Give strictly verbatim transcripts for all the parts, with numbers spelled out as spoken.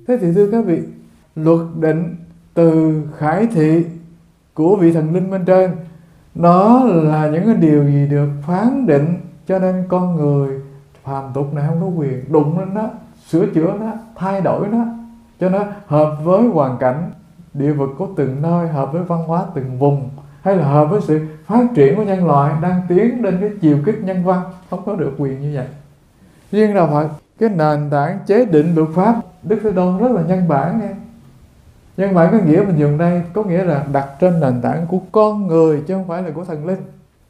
Thế thì thưa các vị, luật định từ khải thị của vị thần linh bên trên, nó là những cái điều gì được phán định, cho nên con người phàm tục này không có quyền đụng lên nó, sửa chữa nó, thay đổi nó cho nó hợp với hoàn cảnh địa vực của từng nơi, hợp với văn hóa từng vùng, hay là hợp với sự phát triển của nhân loại đang tiến lên cái chiều kích nhân văn. Không có được quyền như vậy. Riêng đạo Phật, cái nền tảng chế định luật pháp Đức Thế Tôn rất là nhân bản nghe. Nhân bản có nghĩa mình dùng đây có nghĩa là đặt trên nền tảng của con người chứ không phải là của thần linh.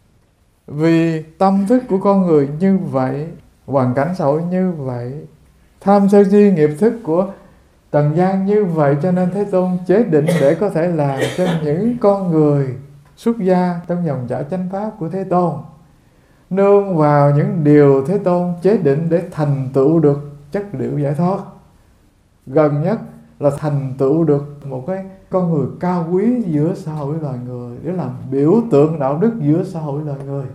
Vì tâm thức của con người như vậy, hoàn cảnh xã hội như vậy, tham sân si nghiệp thức của trần gian như vậy, cho nên Thế Tôn chế định để có thể làm cho những con người xuất gia trong dòng chảy chánh pháp của Thế Tôn nương vào những điều Thế Tôn chế định để thành tựu được chất liệu giải thoát. Gần nhất là thành tựu được một cái con người cao quý giữa xã hội loài người, để làm biểu tượng đạo đức giữa xã hội loài người.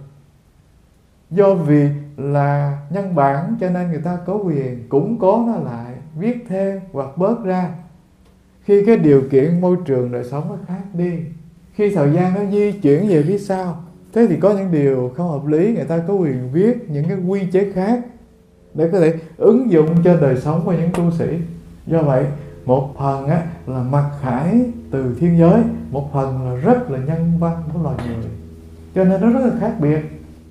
Do vì là nhân bản cho nên người ta có quyền củng cố nó lại, viết thêm hoặc bớt ra khi cái điều kiện môi trường đời sống nó khác đi, khi thời gian nó di chuyển về phía sau. Thế thì có những điều không hợp lý, người ta có quyền viết những cái quy chế khác để có thể ứng dụng cho đời sống của những tu sĩ. Do vậy, một phần á, là mặc khải từ thiên giới, một phần là rất là nhân văn của loài người, cho nên nó rất là khác biệt.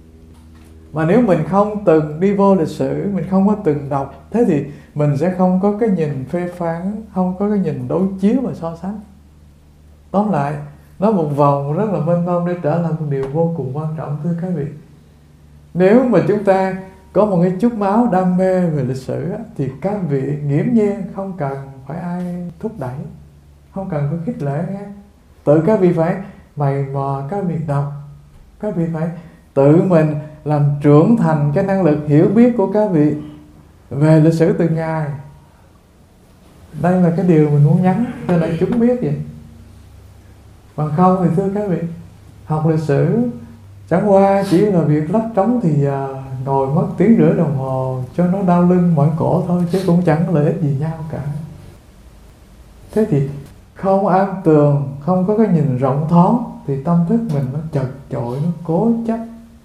Mà nếu mình không từng đi vô lịch sử, mình không có từng đọc, thế thì mình sẽ không có cái nhìn phê phán, không có cái nhìn đối chiếu và so sánh. Tóm lại, nó một vòng rất là mênh mông để trở thành một điều vô cùng quan trọng, thưa các vị. Nếu mà chúng ta có một cái chút máu đam mê về lịch sử thì các vị nghiễm nhiên không cần phải ai thúc đẩy, không cần phải khích lệ nghe. Tự các vị phải mày mò, các vị đọc, các vị phải tự mình làm trưởng thành cái năng lực hiểu biết của các vị về lịch sử từng ngày. Đây là cái điều mình muốn nhắn cho đại chúng biết vậy. Bằng không thì thưa các vị, học lịch sử chẳng qua chỉ là việc lấp trống thì uh, ngồi mất tiếng rưỡi đồng hồ cho nó đau lưng mỏi cổ thôi, chứ cũng chẳng có lợi ích gì nhau cả. Thế thì không am tường, không có cái nhìn rộng thoáng thì tâm thức mình nó chật chội, nó cố chấp,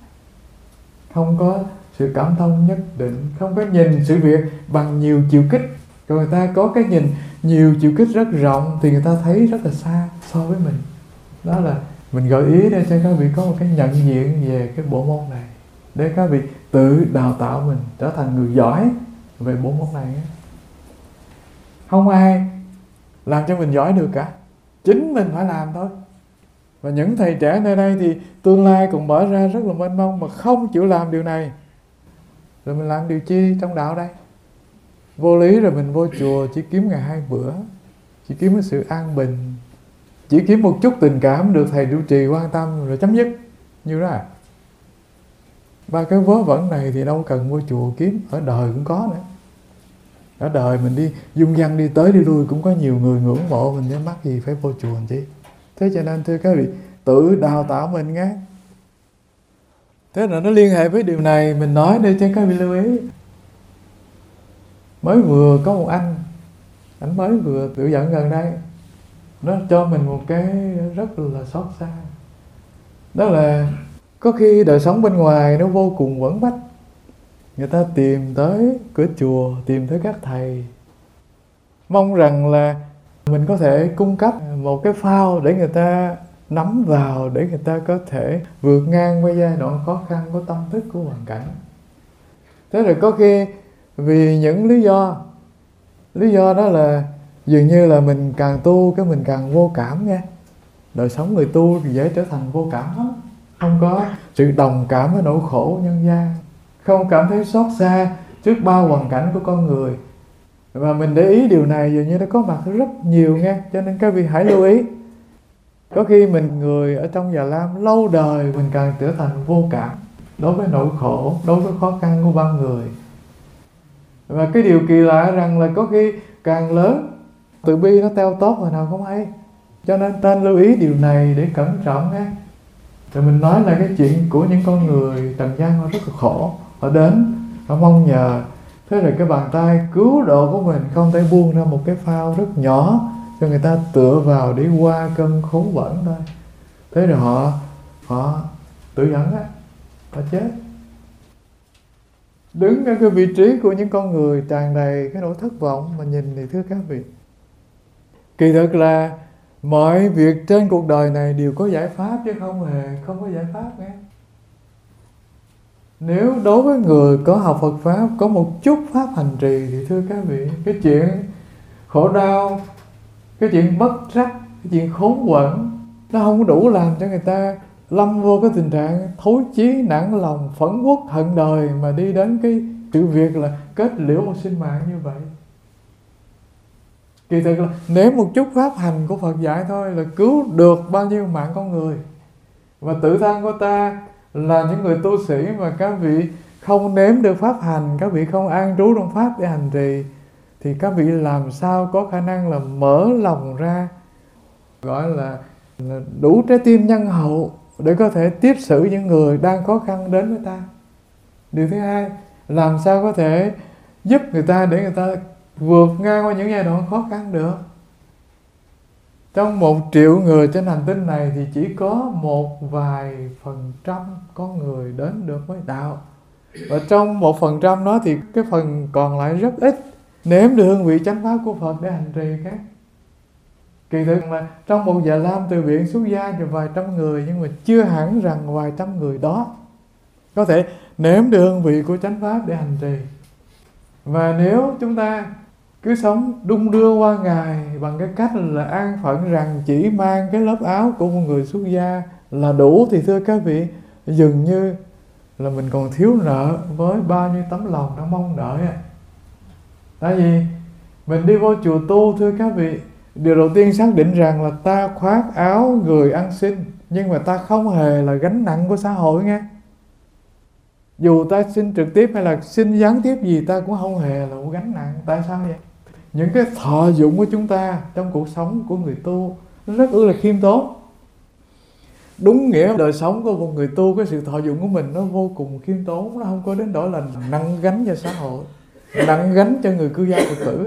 không có sự cảm thông nhất định, không có nhìn sự việc bằng nhiều chiều kích. Còn người ta có cái nhìn nhiều chiều kích rất rộng thì người ta thấy rất là xa so với mình. Đó là mình gợi ý để cho các vị có một cái nhận diện về cái bộ môn này, để các vị tự đào tạo mình trở thành người giỏi về bộ môn này. Không ai làm cho mình giỏi được cả, chính mình phải làm thôi. Và những thầy trẻ nơi đây thì tương lai cũng mở ra rất là mênh mông mà không chịu làm điều này, rồi mình làm điều chi trong đạo đây? Vô lý rồi mình vô chùa chỉ kiếm ngày hai bữa, chỉ kiếm cái sự an bình, chỉ kiếm một chút tình cảm được thầy trụ trì quan tâm rồi chấm dứt như đó à. Ba cái vớ vẩn này thì đâu cần vô chùa kiếm, ở đời cũng có nữa. Ở đời mình đi dung dăng đi tới đi lui cũng có nhiều người ngưỡng mộ mình, chứ mắc gì phải vô chùa làm chi. Thế cho nên thưa các vị, tự đào tạo mình nghe. Thế là nó liên hệ với điều này mình nói để cho các vị lưu ý. Mới vừa có một anh, anh mới vừa tự dẫn gần đây, nó cho mình một cái rất là xót xa. Đó là có khi đời sống bên ngoài nó vô cùng quẩn bách, người ta tìm tới cửa chùa, tìm tới các thầy, mong rằng là mình có thể cung cấp một cái phao để người ta nắm vào, để người ta có thể vượt ngang qua giai đoạn khó khăn của tâm thức, của hoàn cảnh. Thế rồi có khi vì những lý do, lý do đó là dường như là mình càng tu cái mình càng vô cảm nghe. Đời sống người tu thì dễ trở thành vô cảm lắm, không có sự đồng cảm với nỗi khổ nhân gian, không cảm thấy xót xa trước bao hoàn cảnh của con người. Và mình để ý điều này dường như nó có mặt rất nhiều nghe, cho nên các vị hãy lưu ý. Có khi mình người ở trong Già Lam lâu đời mình càng trở thành vô cảm đối với nỗi khổ, đối với khó khăn của bao người. Và cái điều kỳ lạ rằng là có khi càng lớn từ bi nó teo tóp hồi nào không hay. Cho nên nên lưu ý điều này để cẩn trọng nghe. Rồi mình nói là cái chuyện của những con người trần gian họ rất là khổ, họ đến, họ mong nhờ Thế là cái bàn tay cứu độ của mình không thể buông ra một cái phao rất nhỏ cho người ta tựa vào để qua cơn khốn bẩn thôi. Thế rồi họ họ tự dẫn á, họ chết. Đứng ở cái vị trí của những con người tràn đầy cái nỗi thất vọng mà nhìn thì thưa các vị, kỳ thực là mọi việc trên cuộc đời này đều có giải pháp chứ không hề không có giải pháp nghe. Nếu đối với người có học Phật Pháp, có một chút pháp hành trì thì thưa các vị, cái chuyện khổ đau, cái chuyện bất trắc, cái chuyện khốn quẫn nó không có đủ làm cho người ta lâm vô cái tình trạng thối chí, nản lòng, phẫn uất, hận đời mà đi đến cái sự việc là kết liễu một sinh mạng như vậy. Kỳ thực là nếu một chút pháp hành của Phật dạy thôi là cứu được bao nhiêu mạng con người. Và tự thân của ta là những người tu sĩ mà các vị không nếm được pháp hành, các vị không an trú trong pháp để hành trì, thì các vị làm sao có khả năng là mở lòng ra, gọi là, là đủ trái tim nhân hậu để có thể tiếp xử những người đang khó khăn đến với ta. Điều thứ hai, làm sao có thể giúp người ta để người ta vượt ngang qua những giai đoạn khó khăn được. Trong một triệu người trên hành tinh này thì chỉ có một vài phần trăm con người đến được với đạo. Và trong một phần trăm đó thì cái phần còn lại rất ít nếm được hương vị chánh pháp của Phật để hành trì khác. Kỳ thực là trong một Già Lam từ viện xuất gia cho vài trăm người, nhưng mà chưa hẳn rằng vài trăm người đó có thể nếm được hương vị của chánh pháp để hành trì. Và nếu chúng ta cứ sống đung đưa qua ngày bằng cái cách là an phận rằng chỉ mang cái lớp áo của một người xuất gia là đủ, thì thưa các vị, dường như là mình còn thiếu nợ với bao nhiêu tấm lòng đang mong đợi. Tại vì mình đi vô chùa tu, thưa các vị, điều đầu tiên xác định rằng là ta khoác áo người ăn xin, nhưng mà ta không hề là gánh nặng của xã hội nghe. Dù ta xin trực tiếp hay là xin gián tiếp gì, ta cũng không hề là một gánh nặng. Tại sao vậy? Những cái thọ dụng của chúng ta trong cuộc sống của người tu nó rất là khiêm tốn. Đúng nghĩa đời sống của một người tu, cái sự thọ dụng của mình nó vô cùng khiêm tốn, nó không có đến nỗi là nặng gánh cho xã hội, nặng gánh cho người cư gia Phật tử.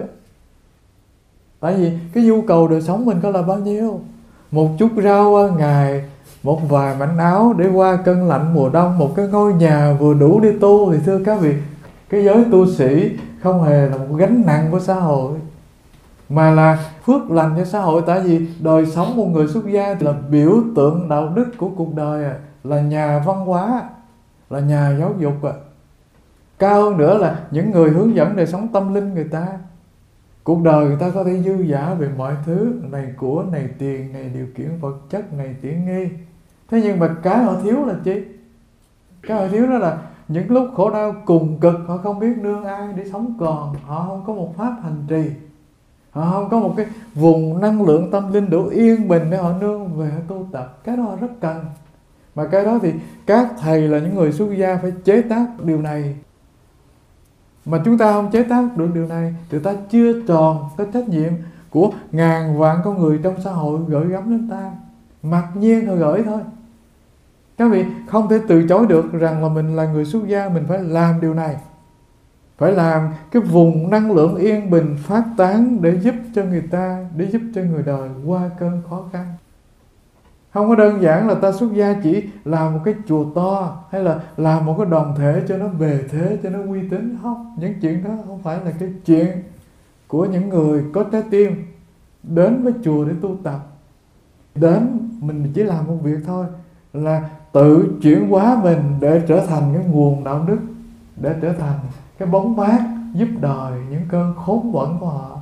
Tại vì cái nhu cầu đời sống mình có là bao nhiêu? Một chút rau qua ngày, một vài mảnh áo để qua cơn lạnh mùa đông, một cái ngôi nhà vừa đủ để tu, thì thưa các vị, cái giới tu sĩ không hề là một gánh nặng của xã hội, mà là phước lành cho xã hội. Tại vì đời sống một người xuất gia là biểu tượng đạo đức của cuộc đời, là nhà văn hóa, là nhà giáo dục. Cao hơn nữa là những người hướng dẫn đời sống tâm linh người ta. Cuộc đời người ta có thể dư dả về mọi thứ, này của, này tiền, này điều kiện vật chất, này tiện nghi. Thế nhưng mà cái họ thiếu là chi? Cái họ thiếu đó là những lúc khổ đau cùng cực, họ không biết nương ai để sống còn. Họ không có một pháp hành trì, họ không có một cái vùng năng lượng tâm linh đủ yên bình để họ nương về tu tập. Cái đó họ rất cần. Mà cái đó thì các thầy là những người xuất gia phải chế tác điều này. Mà chúng ta không chế tác được điều này thì ta chưa tròn cái trách nhiệm của ngàn vạn con người trong xã hội gửi gắm đến ta. Mặc nhiên họ gửi thôi. Các vị không thể từ chối được rằng là mình là người xuất gia, mình phải làm điều này. Phải làm cái vùng năng lượng yên bình phát tán để giúp cho người ta, để giúp cho người đời qua cơn khó khăn. Không có đơn giản là ta xuất gia chỉ làm một cái chùa to, hay là làm một cái đoàn thể cho nó bề thế, cho nó uy tín. Không, những chuyện đó không phải là cái chuyện của những người có trái tim đến với chùa để tu tập. Đến mình chỉ làm một việc thôi, là tự chuyển hóa mình để trở thành cái nguồn đạo đức, để trở thành cái bóng mát giúp đời những cơn khốn quẫn của họ.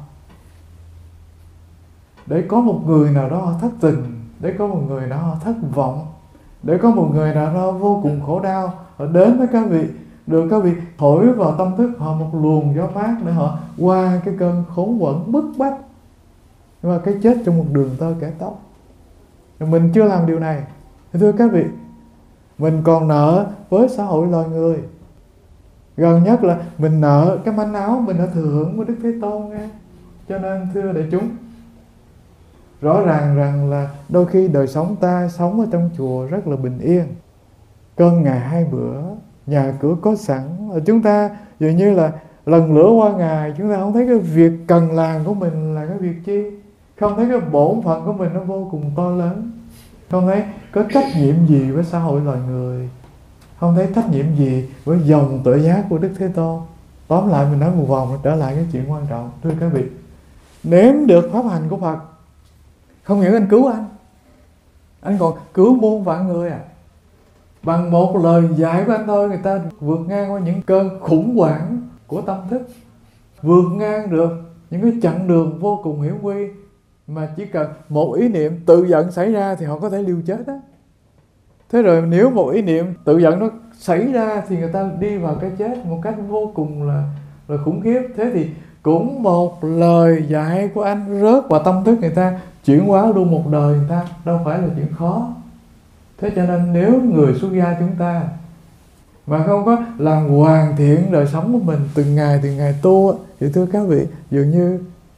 Để có một người nào đó họ thất tình, để có một người nào họ thất vọng, để có một người nào đó vô cùng khổ đau, họ đến với các vị, được các vị thổi vào tâm thức họ một luồng gió mát để họ qua cái cơn khốn quẫn bức bách và cái chết trong một đường tơ kẻ tóc. Mình chưa làm điều này, thưa các vị, mình còn nợ với xã hội loài người. Gần nhất là mình nợ cái manh áo mình đã thừa hưởng của Đức Thế Tôn nghe. Cho nên thưa đại chúng, rõ ràng rằng là đôi khi đời sống ta sống ở trong chùa rất là bình yên, cơm ngày hai bữa, nhà cửa có sẵn, chúng ta dường như là lần lữa qua ngày, chúng ta không thấy cái việc cần làm của mình là cái việc chi, không thấy cái bổn phận của mình nó vô cùng to lớn, không thấy có trách nhiệm gì với xã hội loài người, không thấy trách nhiệm gì với dòng tự giác của Đức Thế Tôn. Tóm lại mình nói một vòng, trở lại cái chuyện quan trọng. Thưa các vị, nếm được pháp hành của Phật, không những anh cứu anh, anh còn cứu muôn vạn người à. Bằng một lời dạy của anh thôi, người ta vượt ngang qua những cơn khủng hoảng của tâm thức, vượt ngang được những cái chặng đường vô cùng hiểm nguy, mà chỉ cần một ý niệm tự giận xảy ra thì họ có thể liều chết đó. Thế rồi nếu một ý niệm tự giận nó xảy ra thì người ta đi vào cái chết một cách vô cùng là, là khủng khiếp. Thế thì cũng một lời dạy của anh rớt vào tâm thức người ta, chuyển hóa luôn một đời người ta, đâu phải là chuyện khó. Thế cho nên nếu người xuất gia chúng ta mà không có làm hoàn thiện đời sống của mình từng ngày từng ngày tu, thì thưa các vị, dường như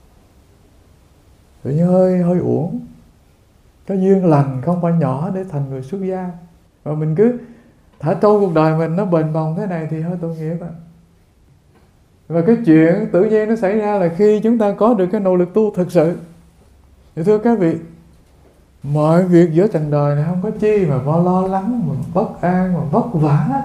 dường như hơi hơi uổng. Cái duyên lành không phải nhỏ để thành người xuất gia, và mình cứ thả trôi cuộc đời mình nó bền bồng thế này thì hơi tội nghiệp ạ. Và cái chuyện tự nhiên nó xảy ra là khi chúng ta có được cái nỗ lực tu thực sự. Thì thưa các vị, mọi việc giữa trần đời này không có chi mà lo lo lắng, mà bất an, mà vất vả.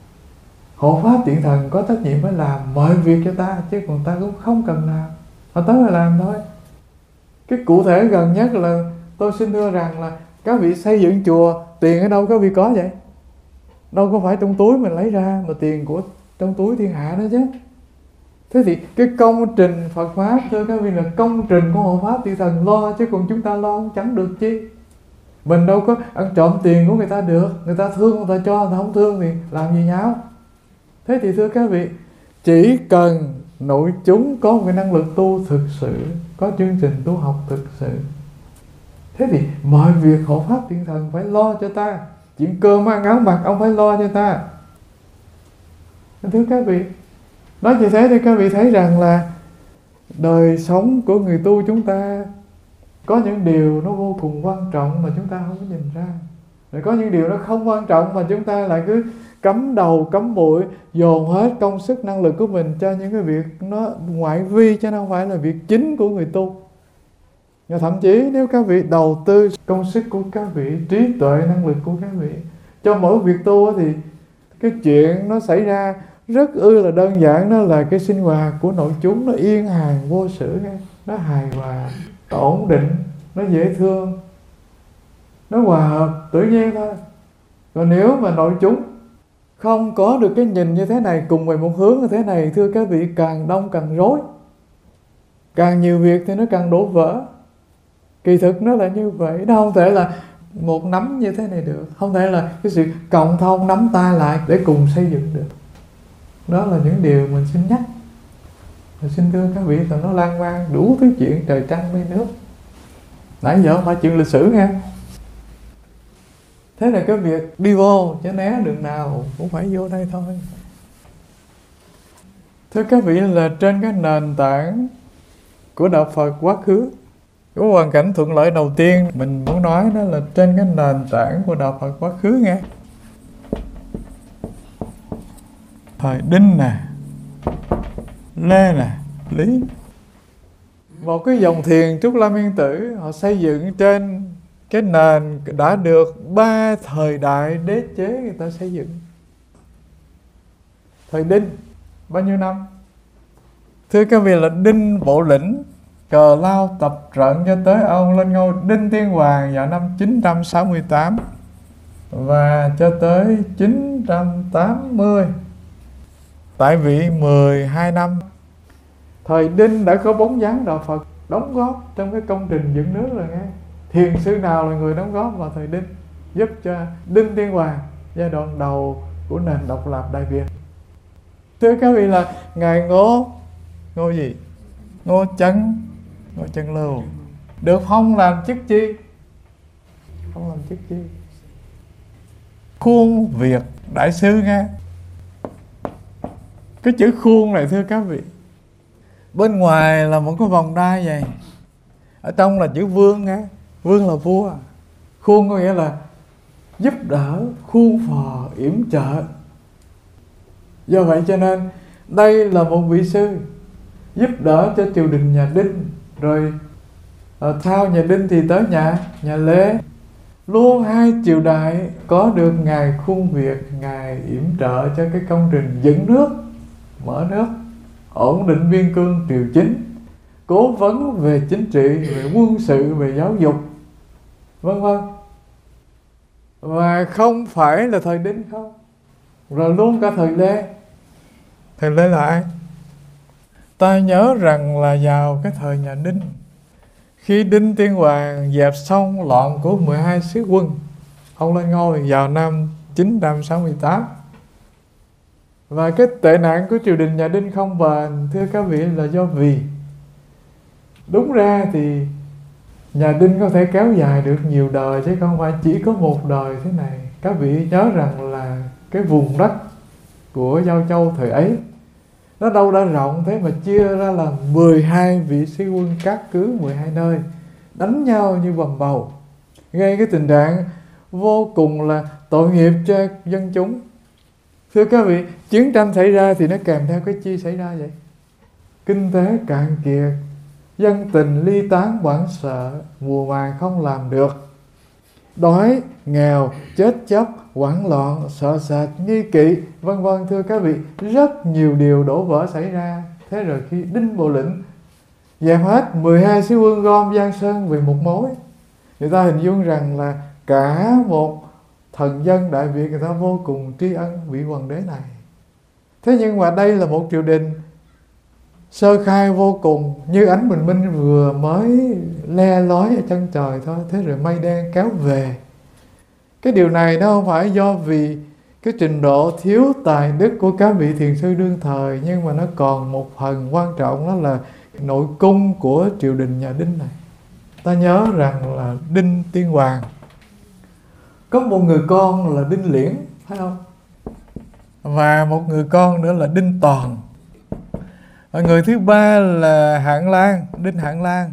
Hộ pháp Thiện Thần có trách nhiệm phải làm mọi việc cho ta, chứ còn ta cũng không cần làm, họ tới là làm thôi. Cái cụ thể gần nhất là tôi xin thưa rằng là các vị xây dựng chùa, tiền ở đâu các vị có vậy? Đâu có phải trong túi mình lấy ra, mà tiền của trong túi thiên hạ đó chứ. Thế thì cái công trình Phật Pháp, thưa các vị, là công trình của Hộ Pháp Thiện Thần lo, chứ còn chúng ta lo chẳng được chi. Mình đâu có ăn trộm tiền của người ta được, người ta thương người ta cho, người ta không thương thì làm gì nháo. Thế thì thưa các vị, chỉ cần nội chúng có một cái năng lực tu thực sự, có chương trình tu học thực sự, thế thì mọi việc Hộ Pháp Thiện Thần phải lo cho ta. Chuyện cơm ăn áo mặc ông phải lo cho ta. Thưa các vị, nói như thế thì các vị thấy rằng là đời sống của người tu chúng ta có những điều nó vô cùng quan trọng mà chúng ta không có nhìn ra. Rồi có những điều nó không quan trọng mà chúng ta lại cứ cắm đầu cắm mũi, dồn hết công sức năng lực của mình cho những cái việc nó ngoại vi, chứ không phải là việc chính của người tu. Và thậm chí nếu các vị đầu tư công sức của các vị, trí tuệ năng lực của các vị cho mỗi việc tu, thì cái chuyện nó xảy ra rất ư là đơn giản. Đó là cái sinh hoạt của nội chúng nó yên hàng vô sự, nó hài hòa, nó ổn định, nó dễ thương, nó hòa hợp tự nhiên thôi. Còn nếu mà nội chúng không có được cái nhìn như thế này, cùng về một hướng như thế này, thưa các vị, càng đông càng rối, càng nhiều việc thì nó càng đổ vỡ. Kỳ thực nó là như vậy, nó không thể là một nắm như thế này được, không thể là cái sự cộng thông nắm tay lại để cùng xây dựng được. Đó là những điều mình xin nhắc. Mình xin thưa các vị, là nó lan man đủ thứ chuyện trời trăng mây nước. Nãy giờ không phải chuyện lịch sử nghe. Thế là cái việc đi vô chứ né đường nào cũng phải vô đây thôi. Thưa các vị, là trên cái nền tảng của đạo Phật quá khứ, cái hoàn cảnh thuận lợi đầu tiên mình muốn nói đó là trên cái nền tảng của đạo Phật quá khứ nghe. Thời Đinh nè, Lê nè, Lý, một cái dòng thiền Trúc Lâm Yên Tử, họ xây dựng trên cái nền đã được ba thời đại đế chế người ta xây dựng. Thời Đinh bao nhiêu năm? Thưa các vị, là Đinh Bộ Lĩnh cờ lao tập trận cho tới ông lên ngôi Đinh Tiên Hoàng vào năm chín trăm sáu mươi tám, và cho tới chín trăm tám mươi, tại vị mười hai năm. Thời Đinh đã có bóng dáng đạo Phật đóng góp trong cái công trình dựng nước rồi nghe. Thiền sư nào là người đóng góp vào thời Đinh, giúp cho Đinh Tiên Hoàng giai đoạn đầu của nền độc lập Đại Việt? Thưa các vị, là ngài Ngô Ngô gì? Ngô Chân Ngô Chân Lưu được phong làm chức chi? Không làm chức chi? Khuôn Việt đại sư nghe. Cái chữ khuôn này thưa các vị, bên ngoài là một cái vòng đai vậy, ở trong là chữ vương nghe. Vương là vua. Khuôn có nghĩa là giúp đỡ, khuôn phò, yểm trợ. Do vậy cho nên Đây là một vị sư giúp đỡ cho triều đình nhà Đinh, rồi à, sau nhà Đinh thì tới nhà nhà Lê. Luôn hai triều đại có được ngài khuôn việc, ngài yểm trợ cho cái công trình dẫn nước, mở nước, ổn định biên cương triều chính, cố vấn về chính trị, về quân sự, về giáo dục, vân vân. Và không phải là thời Đinh không, rồi luôn cả thời Lê. Thời Lê là ai? Ta nhớ rằng là vào cái thời nhà Đinh, khi Đinh Tiên Hoàng dẹp xong loạn của mười hai sứ quân, ông lên ngôi vào năm chín trăm sáu mươi tám. Và cái tệ nạn của triều đình nhà Đinh không bền, thưa các vị, là do vì đúng ra thì nhà Đinh có thể kéo dài được nhiều đời, chứ không phải chỉ có một đời thế này. Các vị nhớ rằng là cái vùng đất của Giao Châu thời ấy, nó đâu đã rộng thế mà chia ra là mười hai vị sĩ quân cát cứ mười hai nơi, đánh nhau như bầm bầu, gây cái tình trạng vô cùng là tội nghiệp cho dân chúng. Thưa các vị, chiến tranh xảy ra thì nó kèm theo cái chi xảy ra vậy? Kinh tế cạn kiệt, dân tình ly tán hoảng sợ, mùa màng không làm được, đói, nghèo, chết chóc, hoảng loạn, sợ sệt, nghi kỵ, vân vân. Thưa các vị, rất nhiều điều đổ vỡ xảy ra. Thế rồi khi Đinh Bộ Lĩnh dẹp hết mười hai sứ quân gom Giang Sơn về một mối, người ta hình dung rằng là cả một thần dân Đại Việt người ta vô cùng tri ân vị hoàng đế này. Thế nhưng mà đây là một triều đình sơ khai vô cùng, như ánh bình minh vừa mới le lói ở chân trời thôi, thế rồi mây đen kéo về. Cái điều này nó không phải do vì cái trình độ thiếu tài đức của các vị thiền sư đương thời, nhưng mà nó còn một phần quan trọng, đó là nội cung của triều đình nhà Đinh này. Ta nhớ rằng là Đinh Tiên Hoàng có một người con là Đinh Liễn, phải không? Và một người con nữa là Đinh Toàn. Và người thứ ba là Hạng Lang, Đinh Hạng Lang.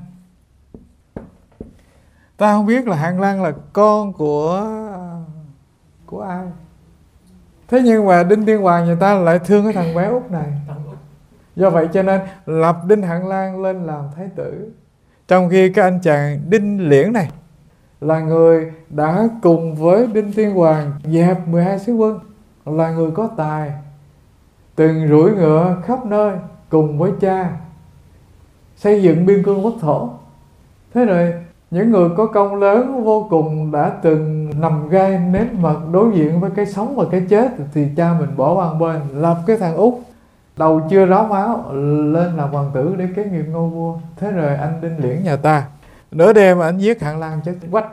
Ta không biết là Hạng Lang là con của của ai. Thế nhưng mà Đinh Tiên Hoàng người ta lại thương cái thằng bé út này. Do vậy cho nên lập Đinh Hạng Lang lên làm thái tử. Trong khi cái anh chàng Đinh Liễn này là người đã cùng với Đinh Tiên Hoàng dẹp mười hai sứ quân, là người có tài, từng rủi ngựa khắp nơi cùng với cha xây dựng biên cương quốc thổ. Thế rồi những người có công lớn vô cùng đã từng nằm gai nếm mật đối diện với cái sống và cái chết, thì cha mình bỏ qua một bên, lập cái thằng út đầu chưa ráo máu lên làm hoàng tử để kế nghiệp ngôi vua. Thế rồi anh Đinh Liễn nhà ta nửa đêm anh giết Hạng Lang chết quách.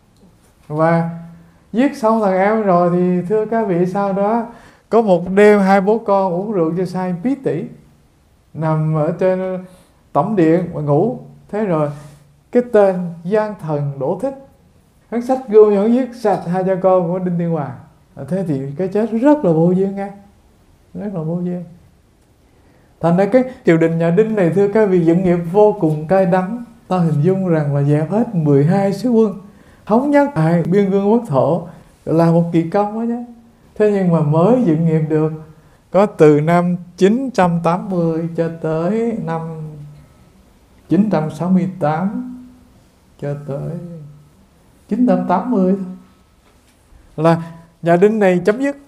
Và giết xong thằng em rồi thì thưa các vị, sau đó có một đêm hai bố con uống rượu cho say pí tỉ, nằm ở trên tổng điện mà ngủ. Thế rồi cái tên gian thần Đỗ Thích, hắn xách gươm hắn giết sạch hai cha con của Đinh Tiên Hoàng. Thế thì cái chết rất là vô duyên nghe, rất là vô duyên. Thành ra cái triều đình nhà Đinh này, thưa các vị, dựng nghiệp vô cùng cay đắng. Ta hình dung rằng là dẹp hết mười hai sứ quân, thống nhất lại biên cương quốc thổ là một kỳ công đó nhé. Thế nhưng mà mới dựng nghiệp được có từ năm chín trăm tám mươi cho tới năm chín trăm sáu mươi tám, cho tới chín trăm tám mươi thôi là nhà Đinh này chấm dứt.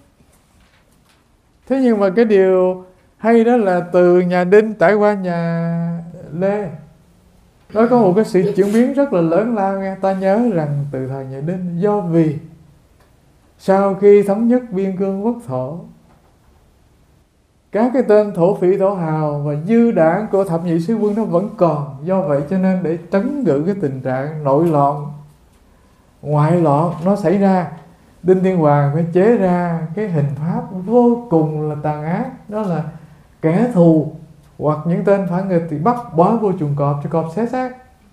Thế nhưng mà cái điều hay đó là từ nhà Đinh trải qua nhà Lê, nó có một cái sự chuyển biến rất là lớn lao nghe. Ta nhớ rằng từ thời nhà Đinh, do vì sau khi thống nhất biên cương quốc thổ, các cái tên thổ phỉ thổ hào và dư đảng của thập nhị sứ quân nó vẫn còn. Do vậy cho nên để trấn ngự cái tình trạng nội loạn, ngoại loạn nó xảy ra, Đinh Tiên Hoàng phải chế ra cái hình pháp vô cùng là tàn ác, đó là kẻ thù hoặc những tên phản nghịch thì bắt bỏ vô chuồng cọp cho cọp xé xác,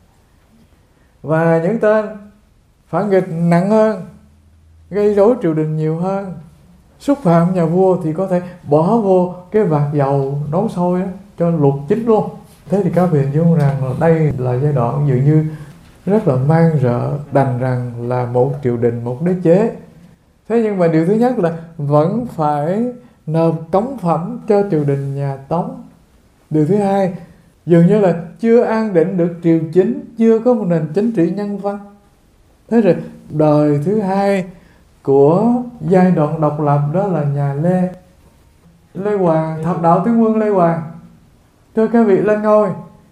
và những tên phản nghịch nặng hơn, gây rối triều đình nhiều hơn, xúc phạm nhà vua thì có thể bỏ vô cái vạc dầu nấu sôi đó, cho luộc chín luôn. Thế thì các vị hình dung rằng là đây là giai đoạn dường như rất là man rợ, đành rằng là một triều đình, một đế chế. Thế nhưng mà điều thứ nhất là vẫn phải nộp cống phẩm cho triều đình nhà Tống. Điều thứ hai, dường như là chưa an định được triều chính, chưa có một nền chính trị nhân văn. Thế rồi đời thứ hai của giai đoạn độc lập đó là nhà Lê. Lê Hoàng, thập đạo tướng quân Lê Hoàng, thưa các vị, lên ngôi.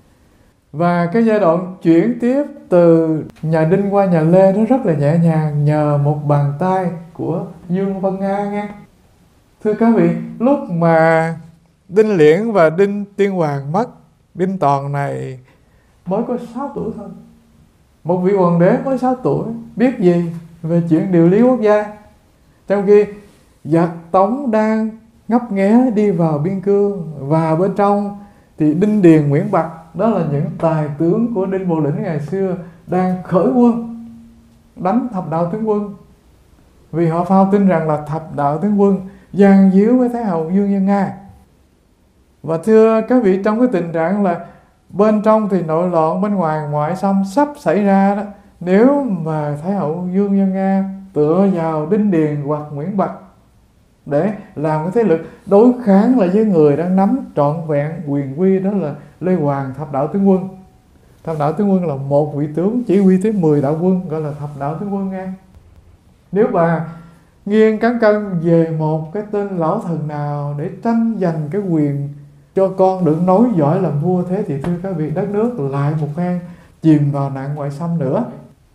Và cái giai đoạn chuyển tiếp từ nhà Đinh qua nhà Lê nó rất là nhẹ nhàng, nhờ một bàn tay của Dương Văn Nga nghe. Thưa các vị, lúc mà Đinh Liễn và Đinh Tiên Hoàng mất, Đinh Toàn này mới có sáu tuổi thôi. Một vị hoàng đế mới sáu tuổi, biết gì về chuyện điều lý quốc gia. Trong khi giặc Tống đang ngấp nghé đi vào biên cương, và bên trong thì Đinh Điền, Nguyễn Bạc, đó là những tài tướng của Đinh Bộ Lĩnh ngày xưa, đang khởi quân đánh thập đạo tướng quân. Vì họ phao tin rằng là thập đạo tướng quân giằng díu với Thái hậu Dương Nhân Nga. Và thưa các vị, trong cái tình trạng là bên trong thì nội loạn, bên ngoài ngoại xâm sắp xảy ra đó, nếu mà Thái hậu Dương Nhân Nga tựa vào Đinh Điền hoặc Nguyễn Bạc để làm cái thế lực đối kháng lại với người đang nắm trọn vẹn quyền quy, đó là Lê Hoàng, thập đạo tướng quân. Thập đạo tướng quân là một vị tướng chỉ huy tới mười đạo quân, gọi là thập đạo tướng quân nghe. Nếu bà nghiêng cán cân về một cái tên lão thần nào để tranh giành cái quyền cho con được nối dõi làm vua, thế thì thưa các vị, đất nước lại một phen chìm vào nạn ngoại xâm nữa.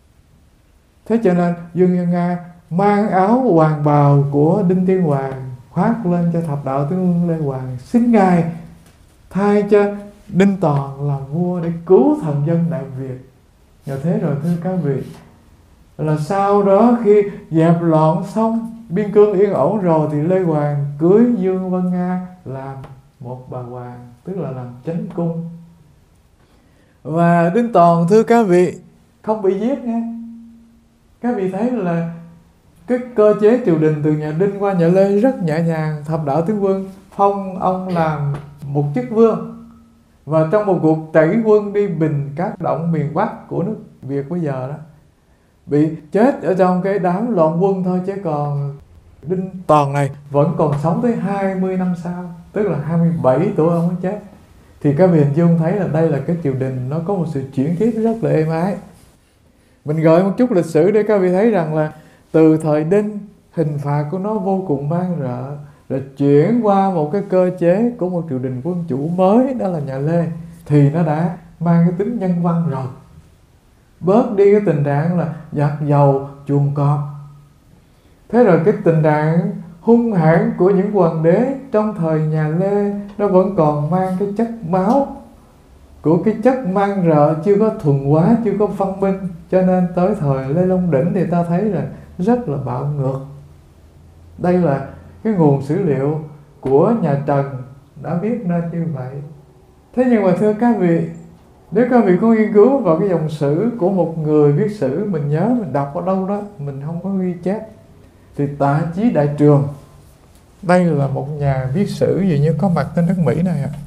Thế cho nên Dương Nhân Nga mang áo hoàng bào của Đinh Tiên Hoàng khoác lên cho thập đạo tướng quân Lê Hoàng, xin ngài thay cho Đinh Toàn làm vua để cứu thần dân Đại Việt. Nhờ thế rồi thưa các vị, là sau đó khi dẹp loạn xong, biên cương yên ổn rồi, thì Lê Hoàng cưới Dương Văn Nga làm một bà hoàng, tức là làm chánh cung. Và Đinh Toàn thưa các vị không bị giết nghe. Các vị thấy là cái cơ chế triều đình từ nhà Đinh qua nhà Lê rất nhẹ nhàng. Thập đạo tướng quân phong ông làm một chức vương, và trong một cuộc tẩy quân đi bình các động miền Bắc của nước Việt bây giờ đó, bị chết ở trong cái đám loạn quân thôi, chứ còn Đinh Toàn này vẫn còn sống tới hai mươi năm sau, tức là hai mươi bảy tuổi ông mới chết. Thì các vị hình dung thấy là đây là cái triều đình nó có một sự chuyển tiếp rất là êm ái. Mình gợi một chút lịch sử để các vị thấy rằng là từ thời Đinh, hình phạt của nó vô cùng man rợ, rồi chuyển qua một cái cơ chế của một triều đình quân chủ mới, đó là nhà Lê, thì nó đã mang cái tính nhân văn rồi. Bớt đi cái tình trạng là giặt dầu chuồng cọp. Thế rồi cái tình trạng hung hãn của những hoàng đế trong thời nhà Lê nó vẫn còn mang cái chất máu của cái chất man rợ, chưa có thuần hóa, chưa có văn minh. Cho nên tới thời Lê Long Đỉnh thì ta thấy là rất là bạo ngược. Đây là cái nguồn sử liệu của nhà Trần đã viết nên như vậy. Thế nhưng mà thưa các vị, nếu các vị có nghiên cứu vào cái dòng sử của một người viết sử, mình nhớ mình đọc ở đâu đó, mình không có ghi chép, thì Tạ Chí Đại Trường, đây là một nhà viết sử gì như có mặt trên nước Mỹ này ạ.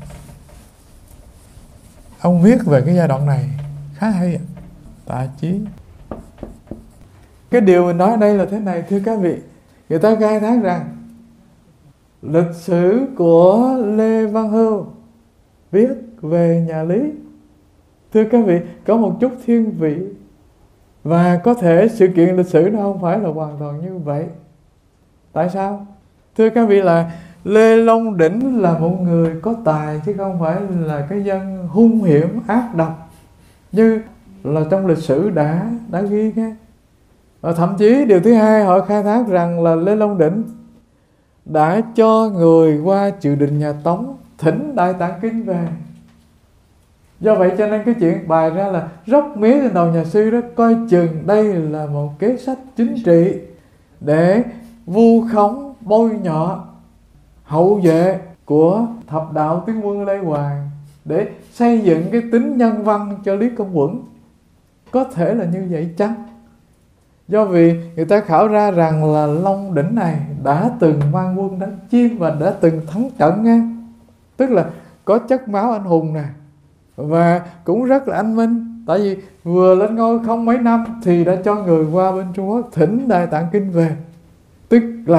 Ông viết về cái giai đoạn này khá hay ạ, Tạ Chí. Cái điều mình nói ở đây là thế này thưa các vị, người ta khai thác rằng lịch sử của Lê Văn Hưu viết về nhà Lý, thưa các vị, có một chút thiên vị. Và có thể sự kiện lịch sử nó không phải là hoàn toàn như vậy. Tại sao? Thưa các vị, là Lê Long Đỉnh là một người có tài, chứ không phải là cái dân hung hiểm ác độc như là trong lịch sử đã đã ghi nghe. Và thậm chí điều thứ hai, họ khai thác rằng là Lê Long Đỉnh đã cho người qua triều đình nhà Tống thỉnh Đại Tạng Kinh về. Do vậy cho nên cái chuyện bài ra là róc mía trên đầu nhà sư đó, coi chừng đây là một kế sách chính trị để vu khống bôi nhọ hậu vệ của thập đạo tướng quân Lê Hoàng, để xây dựng cái tính nhân văn cho Lý Công Uẩn. Có thể là như vậy chăng? Do vì người ta khảo ra rằng là Long Đỉnh này đã từng mang quân đánh chiêm và đã từng thắng trận nghe. Tức là có chất máu anh hùng nè, và cũng rất là anh minh. Tại vì vừa lên ngôi không mấy năm thì đã cho người qua bên Trung Quốc thỉnh Đại Tạng Kinh về. Tức là